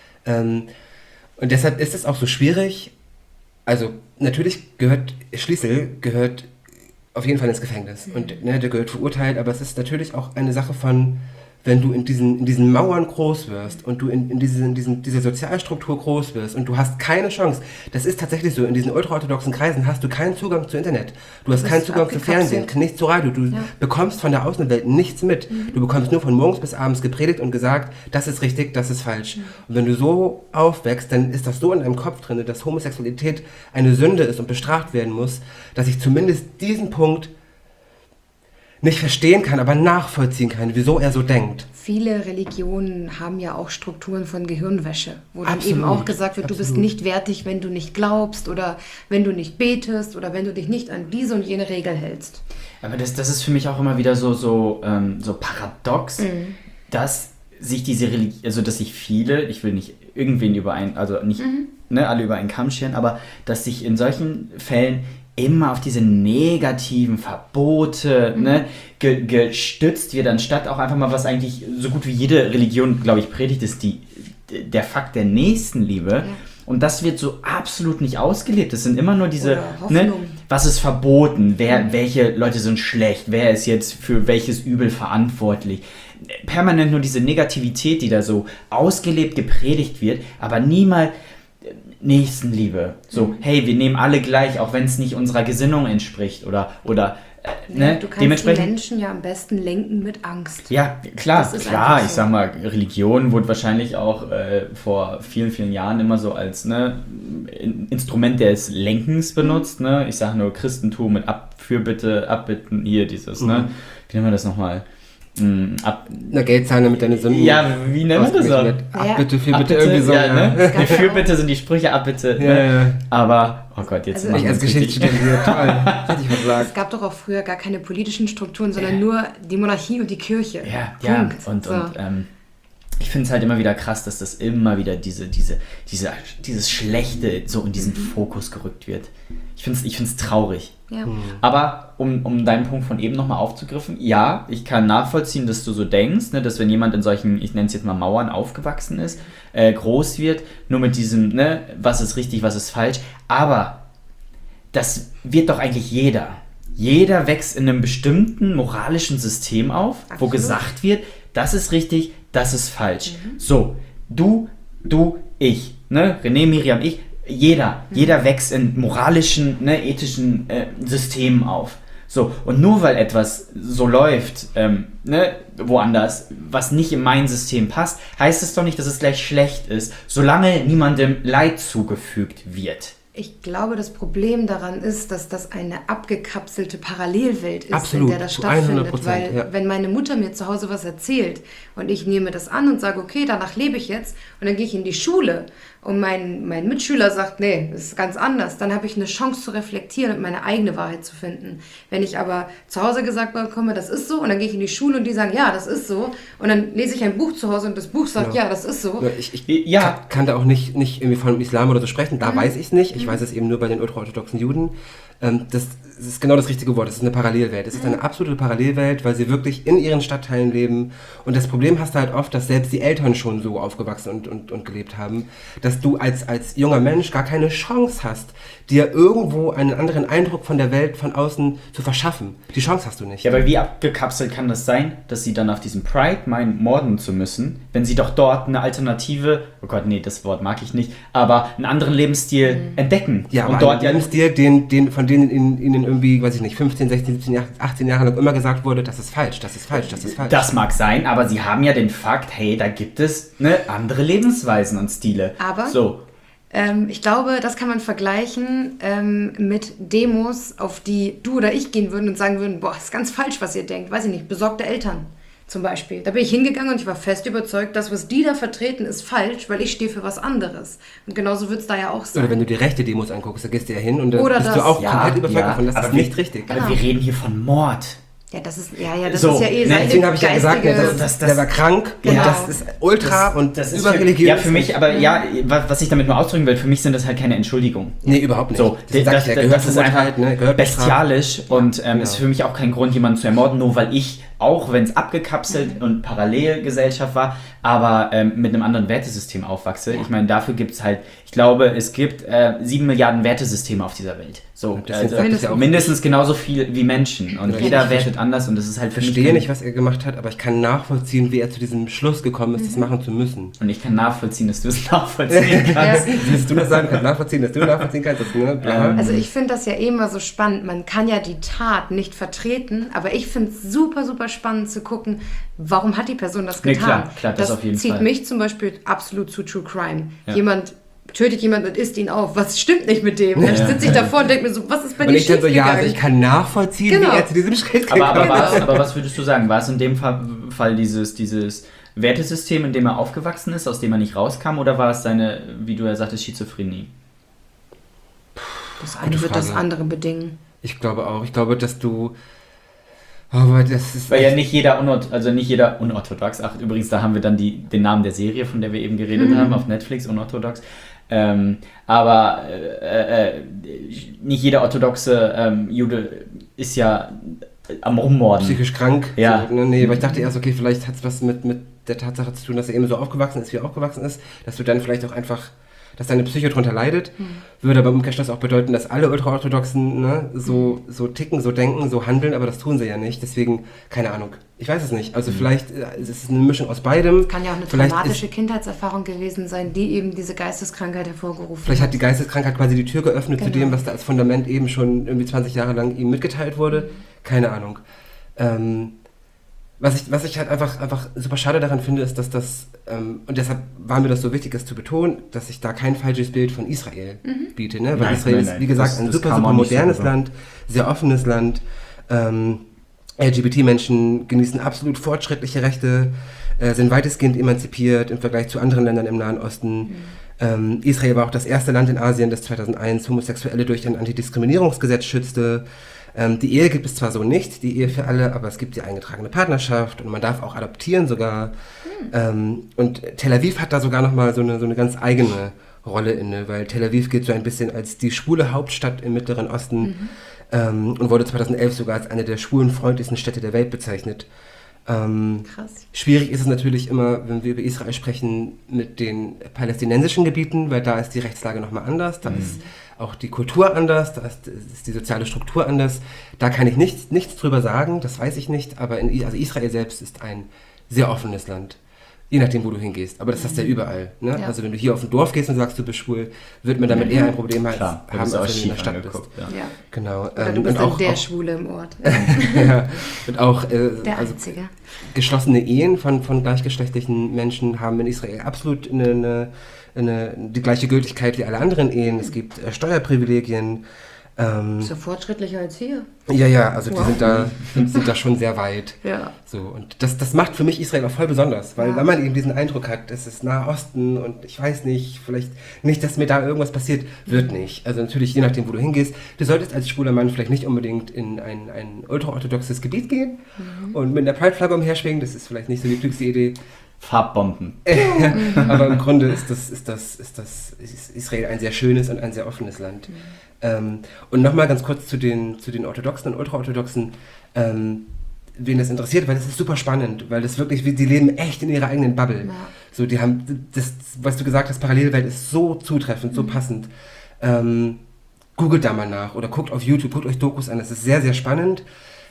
Und deshalb ist es auch so schwierig. Also natürlich gehört Schließel auf jeden Fall ins Gefängnis. Und der gehört verurteilt, aber es ist natürlich auch eine Sache von, wenn du in diesen Mauern groß wirst und du in dieser Sozialstruktur groß wirst und du hast keine Chance. Das ist tatsächlich so, in diesen ultraorthodoxen Kreisen hast du keinen Zugang zu Internet. Du hast keinen Zugang zu Fernsehen, nichts zu Radio. Du bekommst von der Außenwelt nichts mit. Du bekommst nur von morgens bis abends gepredigt und gesagt, das ist richtig, das ist falsch. Und wenn du so aufwächst, dann ist das so in deinem Kopf drin, dass Homosexualität eine Sünde ist und bestraft werden muss, dass ich zumindest diesen Punkt nicht verstehen kann, aber nachvollziehen kann, wieso er so denkt. Viele Religionen haben ja auch Strukturen von Gehirnwäsche, wo dann Absolut, eben auch gesagt wird, du bist absolut. nicht wertig, wenn du nicht glaubst oder wenn du nicht betest oder wenn du dich nicht an diese und jene Regel hältst. Aber das ist für mich auch immer wieder so paradox, dass sich diese Religion, also dass sich viele, ich will nicht irgendwen alle über einen Kamm scheren, aber dass sich in solchen Fällen immer auf diese negativen Verbote gestützt wird, anstatt auch einfach mal, was eigentlich so gut wie jede Religion, glaube ich, predigt, ist der Fakt der Nächstenliebe. Ja. Und das wird so absolut nicht ausgelebt. Es sind immer nur diese, was ist verboten, welche Leute sind schlecht, wer ist jetzt für welches Übel verantwortlich. Permanent nur diese Negativität, die da so ausgelebt gepredigt wird, aber niemals Nächstenliebe. So, hey, wir nehmen alle gleich, auch wenn es nicht unserer Gesinnung entspricht oder Du kannst die Menschen ja am besten lenken mit Angst. Ja, klar, so. Ich sag mal, Religion wurde wahrscheinlich auch vor vielen, vielen Jahren immer so als Instrument des Lenkens benutzt. Ne? Ich sage nur Christentum mit Fürbitte, Abbitten, hier dieses, wie nennen wir das nochmal? Geld damit deine Sünden. Ja, wie nennt man das auch? Abbitte, Fürbitte, irgendwie so. Ja, ne? Die Fürbitte sind die Sprüche, Abbitte. Ne? Aber, oh Gott, jetzt ich als Geschichtsstudent hier, toll. Hätte ich versagt. Es gab doch auch früher gar keine politischen Strukturen, sondern nur die Monarchie und die Kirche. Ja, und ich finde es halt immer wieder krass, dass das immer wieder dieses Schlechte so in diesen Fokus gerückt wird. Ich find's traurig. Ja. Aber um deinen Punkt von eben nochmal aufzugriffen, ja, ich kann nachvollziehen, dass du so denkst, dass wenn jemand in solchen, ich nenne es jetzt mal Mauern, aufgewachsen ist, groß wird, nur mit diesem, was ist richtig, was ist falsch, aber das wird doch eigentlich jeder. Jeder wächst in einem bestimmten moralischen System auf, Absolut. Wo gesagt wird, das ist richtig, das ist falsch. So, du du, ich, ne? René, Miriam, ich, jeder wächst in moralischen, ne, ethischen Systemen auf. So, und nur weil etwas so läuft, ne, woanders, was nicht in mein System passt, heißt es doch nicht, dass es gleich schlecht ist, solange niemandem Leid zugefügt wird. Ich glaube, das Problem daran ist, dass das eine abgekapselte Parallelwelt ist, Absolut, in der das zu stattfindet. 100%, Weil ja. wenn meine Mutter mir zu Hause was erzählt und ich nehme das an und sage, okay, danach lebe ich jetzt und dann gehe ich in die Schule und mein Mitschüler sagt, nee, das ist ganz anders, dann habe ich eine Chance zu reflektieren und meine eigene Wahrheit zu finden. Wenn ich aber zu Hause gesagt bekomme, das ist so und dann gehe ich in die Schule und die sagen, ja, das ist so und dann lese ich ein Buch zu Hause und das Buch sagt, ja, das ist so. Ich kann da auch nicht irgendwie von Islam oder so sprechen, da weiß ich es nicht. Ich weiß es eben nur bei den ultraorthodoxen Juden. Das ist genau das richtige Wort. Es ist eine Parallelwelt. Es ist eine absolute Parallelwelt, weil sie wirklich in ihren Stadtteilen leben. Und das Problem hast du halt oft, dass selbst die Eltern schon so aufgewachsen und gelebt haben, dass du als junger Mensch gar keine Chance hast, dir irgendwo einen anderen Eindruck von der Welt von außen zu verschaffen. Die Chance hast du nicht. Ja, weil wie abgekapselt kann das sein, dass sie dann auf diesem Pride meinen, morden zu müssen, wenn sie doch dort eine Alternative, oh Gott, nee, das Wort mag ich nicht, aber einen anderen Lebensstil entdecken. Ja, aber und dort einen Lebensstil, von denen ihnen irgendwie, weiß ich nicht, 15, 16, 17, 18 Jahre lang immer gesagt wurde, das ist falsch, das ist falsch, das ist falsch. Das mag sein, aber sie haben ja den Fakt, hey, da gibt es andere Lebensweisen und Stile. Aber so. Ich glaube, das kann man vergleichen mit Demos, auf die du oder ich gehen würden und sagen würden, boah, ist ganz falsch, was ihr denkt. Weiß ich nicht, besorgte Eltern zum Beispiel. Da bin ich hingegangen und ich war fest überzeugt, das, was die da vertreten, ist falsch, weil ich stehe für was anderes. Und genauso wird es da ja auch sein. Oder wenn du die rechte Demos anguckst, da gehst du ja hin und dann Oder bist das. du auch Ja, komplett überzeugt ja, davon, das aber ist nicht richtig. Aber wir reden hier von Mord. Ja, das ist das So, ist ja eh ne, seine Deswegen habe ich ja gesagt, geistige... der war krank und Genau. das ist ultra und das ist überreligiös. Ja, für mich, aber ja, was ich damit nur ausdrücken will, für mich sind das halt keine Entschuldigungen. Nee, überhaupt nicht. So, Deswegen sag ich ja, gehört das ist verurteilt, einfach ne, gehört bestialisch und ist für mich auch kein Grund, jemanden zu ermorden, nur weil ich, auch wenn es abgekapselt und Parallelgesellschaft war, aber mit einem anderen Wertesystem aufwachse. Ich meine, dafür gibt es halt, ich glaube, es gibt 7 Milliarden Wertesysteme auf dieser Welt. So, mindestens genauso viel wie Menschen. Und jeder wertet anders und das ist halt für Ich mich verstehe nicht, was er gemacht hat, aber ich kann nachvollziehen, wie er zu diesem Schluss gekommen ist, das machen zu müssen. Und ich kann nachvollziehen, dass du es nachvollziehen kannst. Siehst du das sagen kannst, nachvollziehen, dass du nachvollziehen kannst, das, ne? Bla. Also ich finde das ja eh immer so spannend. Man kann ja die Tat nicht vertreten, aber ich finde es super, super spannend zu gucken, warum hat die Person das Nee, getan. klar, das auf jeden zieht Fall. mich zum Beispiel absolut zu True Crime. Ja. Jemand tötet jemand und isst ihn auf. Was stimmt nicht mit dem? Dann sitze ich davor und denke mir so, was ist bei Und dir ich dann so, ja, also schiefgegangen? ich kann nachvollziehen, Genau. wie er zu diesem Schritt Aber gekommen ist. was würdest du sagen? War es in dem Fall dieses Wertesystem, in dem er aufgewachsen ist, aus dem er nicht rauskam, oder war es seine, wie du ja sagtest, Schizophrenie? Das eine wird das andere bedingen. Ich glaube auch. Ich glaube, dass du... Aber das ist... Weil ja nicht jeder unorthodox, ach übrigens, da haben wir dann den Namen der Serie, von der wir eben geredet haben, auf Netflix, unorthodox. Aber nicht jeder orthodoxe Jude ist ja am Rummorden. psychisch krank. Ja. So, ne? Nee, weil ich dachte erst, okay, vielleicht hat es was mit der Tatsache zu tun, dass er eben so aufgewachsen ist, wie er aufgewachsen ist, dass du dann vielleicht auch einfach, dass deine Psyche drunter leidet. Würde aber im Umkehrschluss auch bedeuten, dass alle Ultraorthodoxen so ticken, so denken, so handeln, aber das tun sie ja nicht. Deswegen, keine Ahnung. Ich weiß es nicht. Also vielleicht ist es eine Mischung aus beidem. Kann ja auch eine Vielleicht traumatische Kindheitserfahrung gewesen sein, die eben diese Geisteskrankheit hervorgerufen Vielleicht hat die Geisteskrankheit quasi die Tür geöffnet zu Genau. dem, was da als Fundament eben schon irgendwie 20 Jahre lang ihm mitgeteilt wurde. Keine Ahnung. Was ich halt einfach super schade daran finde, ist, dass das, und deshalb war mir das so wichtig, das zu betonen, dass ich da kein falsches Bild von Israel biete. Ne? Weil Nein, Israel nein, ist, nein. wie gesagt, Das ein super, kam super auch nicht so modernes rüber. Land, sehr offenes Land. LGBT-Menschen genießen absolut fortschrittliche Rechte, sind weitestgehend emanzipiert im Vergleich zu anderen Ländern im Nahen Osten. Israel war auch das erste Land in Asien, das 2001 Homosexuelle durch ein Antidiskriminierungsgesetz schützte. Die Ehe gibt es zwar so nicht, die Ehe für alle, aber es gibt die eingetragene Partnerschaft und man darf auch adoptieren sogar. Und Tel Aviv hat da sogar nochmal so eine ganz eigene Rolle inne, weil Tel Aviv gilt so ein bisschen als die schwule Hauptstadt im Mittleren Osten und wurde 2011 sogar als eine der schwulenfreundlichsten Städte der Welt bezeichnet. Krass. Schwierig ist es natürlich immer, wenn wir über Israel sprechen, mit den palästinensischen Gebieten, weil da ist die Rechtslage nochmal anders, da ist auch die Kultur anders, da ist die soziale Struktur anders. Da kann ich nichts drüber sagen, das weiß ich nicht, aber also Israel selbst ist ein sehr offenes Land. Je nachdem, wo du hingehst. Aber das hast du ja überall. Ne? Ja. Also wenn du hier auf ein Dorf gehst und sagst, du bist schwul, wird man damit eher ein Problem Klar, haben, als als wenn du in der schief Stadt angeguckt, bist. ja. Ja. Genau. Oder du bist und dann der Schwule im Ort. ja, und auch Der also Einzige. geschlossene Ehen von gleichgeschlechtlichen Menschen haben in Israel absolut die gleiche Gültigkeit wie alle anderen Ehen. Es gibt Steuerprivilegien. Ist ja fortschrittlicher als hier. Ja, also Wow. die sind da schon sehr weit. Ja. So, und das macht für mich Israel auch voll besonders, weil wenn man eben diesen Eindruck hat, es ist Nahe Osten und ich weiß nicht, vielleicht nicht, dass mir da irgendwas passiert, wird nicht. Also natürlich, je nachdem, wo du hingehst, du solltest als schwuler Mann vielleicht nicht unbedingt in ein ultraorthodoxes Gebiet gehen und mit einer Pride-Flagge umherschwingen, das ist vielleicht nicht so die klügste Idee. Farbbomben. Aber im Grunde ist Israel ein sehr schönes und ein sehr offenes Land. Und nochmal ganz kurz zu den Orthodoxen und Ultraorthodoxen, wen das interessiert, weil das ist super spannend, weil das wirklich, die leben echt in ihrer eigenen Bubble. Ja. So, die haben, das, was du gesagt hast, Parallelwelt ist so zutreffend, so passend. Googelt da mal nach oder guckt auf YouTube, guckt euch Dokus an, das ist sehr, sehr spannend.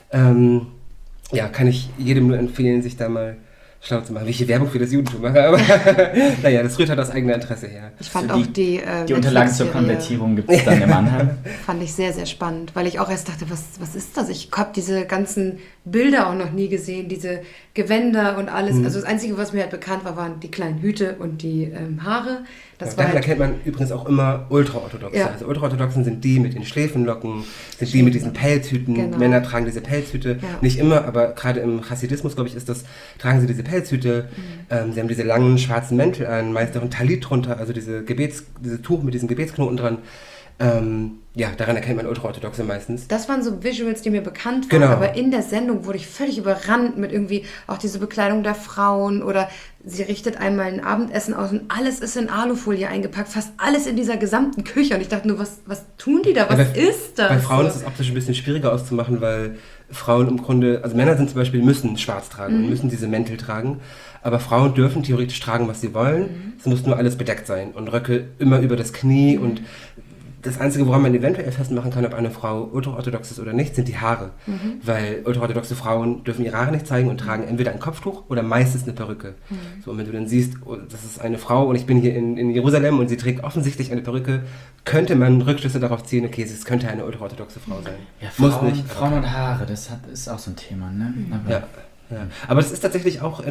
Ja, kann ich jedem nur empfehlen, sich da mal schlau zu machen, wie ich hier Werbung für das Judentum mache, aber naja, das rührt halt aus eigener Interesse her. Ich fand Also auch die Unterlagen zur Netflix-Serie Konvertierung gibt es dann im Anhang. fand ich sehr, sehr spannend, weil ich auch erst dachte, was ist das? Ich habe diese ganzen Bilder auch noch nie gesehen, diese Gewänder und alles. Also das Einzige, was mir halt bekannt war, waren die kleinen Hüte und die Haare. Das war Daran halt, erkennt man übrigens auch immer Ultraorthodoxe. Ja. Also Ultraorthodoxen sind die mit den Schläfenlocken, sind die mit diesen Pelzhüten. Genau. Männer tragen diese Pelzhüte. Ja. Nicht immer, aber gerade im Chassidismus, glaube ich, tragen sie diese Pelzhüte. Sie haben diese langen schwarzen Mäntel an, meist auch ein Talit drunter, also diese Tuch mit diesen Gebetsknoten dran. Ja, daran erkennt man Ultraorthodoxe meistens. das waren so Visuals, die mir bekannt waren, Genau. aber in der Sendung wurde ich völlig überrannt mit irgendwie auch diese Bekleidung der Frauen oder sie richtet einmal ein Abendessen aus und alles ist in Alufolie eingepackt, fast alles in dieser gesamten Küche und ich dachte nur, was tun die da, was ist das? Bei Frauen ist es optisch ein bisschen schwieriger auszumachen, weil Frauen im Grunde, also Männer sind zum Beispiel, müssen schwarz tragen und müssen diese Mäntel tragen, aber Frauen dürfen theoretisch tragen, was sie wollen, es muss nur alles bedeckt sein und Röcke immer über das Knie und das Einzige, woran man eventuell festmachen kann, ob eine Frau ultraorthodox ist oder nicht, sind die Haare. Weil ultraorthodoxe Frauen dürfen ihre Haare nicht zeigen und tragen entweder ein Kopftuch oder meistens eine Perücke. So, und wenn du dann siehst, oh, das ist eine Frau und ich bin hier in Jerusalem und sie trägt offensichtlich eine Perücke, könnte man Rückschlüsse darauf ziehen, okay, es könnte eine ultraorthodoxe Frau sein. Ja, Muss nicht. Frauen und Haare, ist auch so ein Thema, ne? Aber Ja. Ja. Aber das ist tatsächlich auch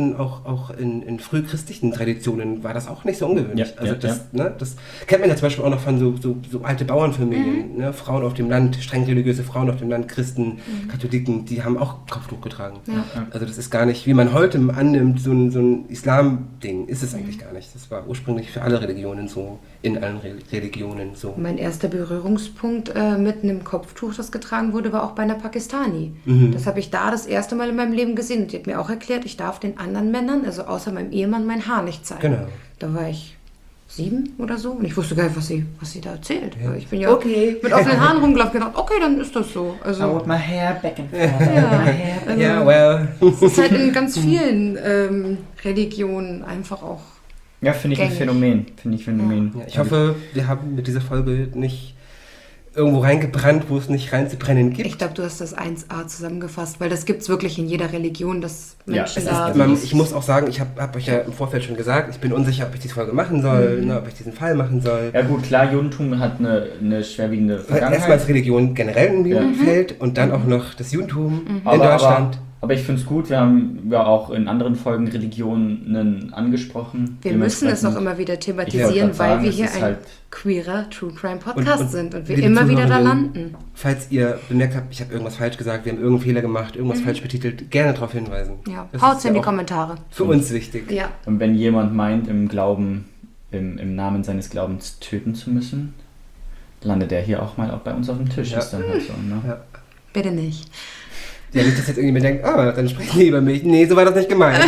in frühchristlichen Traditionen war das auch nicht so ungewöhnlich. Ja, also ja, das kennt man ja zum Beispiel auch noch von so alte Bauernfamilien. Ne? Frauen auf dem Land, streng religiöse Frauen auf dem Land, Christen, Katholiken, die haben auch Kopftuch getragen. Ja. Also das ist gar nicht, wie man heute annimmt, so ein Islam-Ding, ist es eigentlich gar nicht. Das war ursprünglich für alle Religionen so, in allen Religionen so. Mein erster Berührungspunkt mit einem Kopftuch, das getragen wurde, war auch bei einer Pakistani. Das habe ich da das erste Mal in meinem Leben gesehen. Und die hat mir auch erklärt, ich darf den anderen Männern, also außer meinem Ehemann, mein Haar nicht zeigen. Genau. Da war ich 7 oder so und ich wusste gar nicht, was sie da erzählt. Ja. Ich bin ja Okay. mit offenen Haaren rumgelaufen und gedacht, okay, dann ist das so. I Also want my hair back and forth. ja, Ja, well. es ist halt in ganz vielen Religionen einfach auch. Ja, finde ich ein Gängig. Phänomen. Ja, ich hoffe, wir haben mit dieser Folge nicht irgendwo reingebrannt, wo es nicht reinzubrennen gibt. Ich glaube, du hast das 1A zusammengefasst, weil das gibt es wirklich in jeder Religion, dass Ja, Menschen es ist- da... Ich muss auch sagen, ich hab euch ja im Vorfeld schon gesagt, ich bin unsicher, ob ich diese Folge machen soll, ob ich diesen Fall machen soll. Ja gut, klar, Judentum hat eine schwerwiegende Erstmal Vergangenheit. als Religion generell in dem Feld und dann auch noch das Judentum in Deutschland. Aber ich finde es gut, wir haben ja auch in anderen Folgen Religionen angesprochen. Wir müssen es auch immer wieder thematisieren, weil wir hier ein queerer True Crime Podcast Und sind und wir liebe immer wieder da Zuhörerinnen, landen. Falls ihr bemerkt habt, ich habe irgendwas falsch gesagt, wir haben irgendeinen Fehler gemacht, irgendwas falsch betitelt, gerne darauf hinweisen. Ja, Das haut's ist in die auch Kommentare. Für uns wichtig. Ja, Und wenn jemand meint, im Glauben, im Namen seines Glaubens töten zu müssen, landet er hier auch mal bei uns auf dem Tisch. Ja. Ist dann halt so, ne? Ja. bitte nicht. Ja, nicht, dass jetzt irgendjemand denkt, dann sprechen die über mich. Nee, so war das nicht gemeint.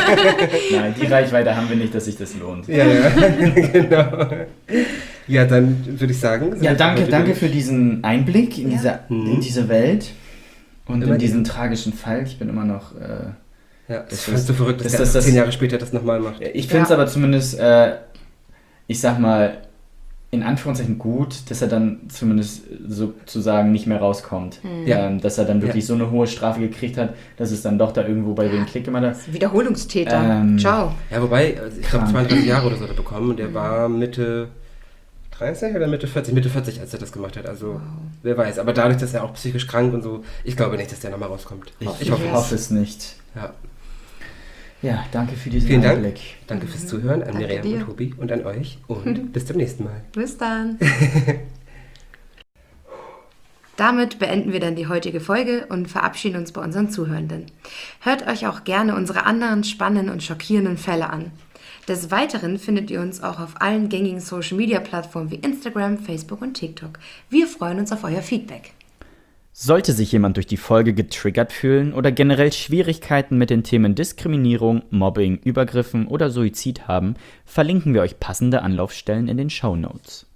Nein, die Reichweite haben wir nicht, dass sich das lohnt. Ja, genau. Ja, dann würde ich sagen. Ja, danke für für diesen Einblick in, Ja. in diese Welt und Immer in diesen tragischen Fall. Ich bin immer noch... Ja, das Das fandst ist- du verrückt, dass das- der das- 10 Jahre später das nochmal macht. Ich finde es Ja. aber zumindest, ich sag mal, in Anführungszeichen gut, dass er dann zumindest sozusagen nicht mehr rauskommt. Ja. Dass er dann wirklich so eine hohe Strafe gekriegt hat, dass es dann doch da irgendwo bei wem Klick gemacht hat. Wiederholungstäter. Ciao. Ja, wobei, also ich glaube 32 Jahre oder so hat er bekommen und der war Mitte 30 oder Mitte 40? Mitte 40, als er das gemacht hat. Also, wer weiß. Aber dadurch, dass er auch psychisch krank und so, ich glaube nicht, dass der nochmal rauskommt. Ich hoffe es nicht. Ja. Ja, danke für diesen Vielen Dank. Einblick. Danke fürs Zuhören an Danke Miriam dir. und Tobi und an euch. Und bis zum nächsten Mal. Bis dann. Damit beenden wir dann die heutige Folge und verabschieden uns bei unseren Zuhörenden. Hört euch auch gerne unsere anderen spannenden und schockierenden Fälle an. Des Weiteren findet ihr uns auch auf allen gängigen Social-Media-Plattformen wie Instagram, Facebook und TikTok. Wir freuen uns auf euer Feedback. Sollte sich jemand durch die Folge getriggert fühlen oder generell Schwierigkeiten mit den Themen Diskriminierung, Mobbing, Übergriffen oder Suizid haben, verlinken wir euch passende Anlaufstellen in den Shownotes.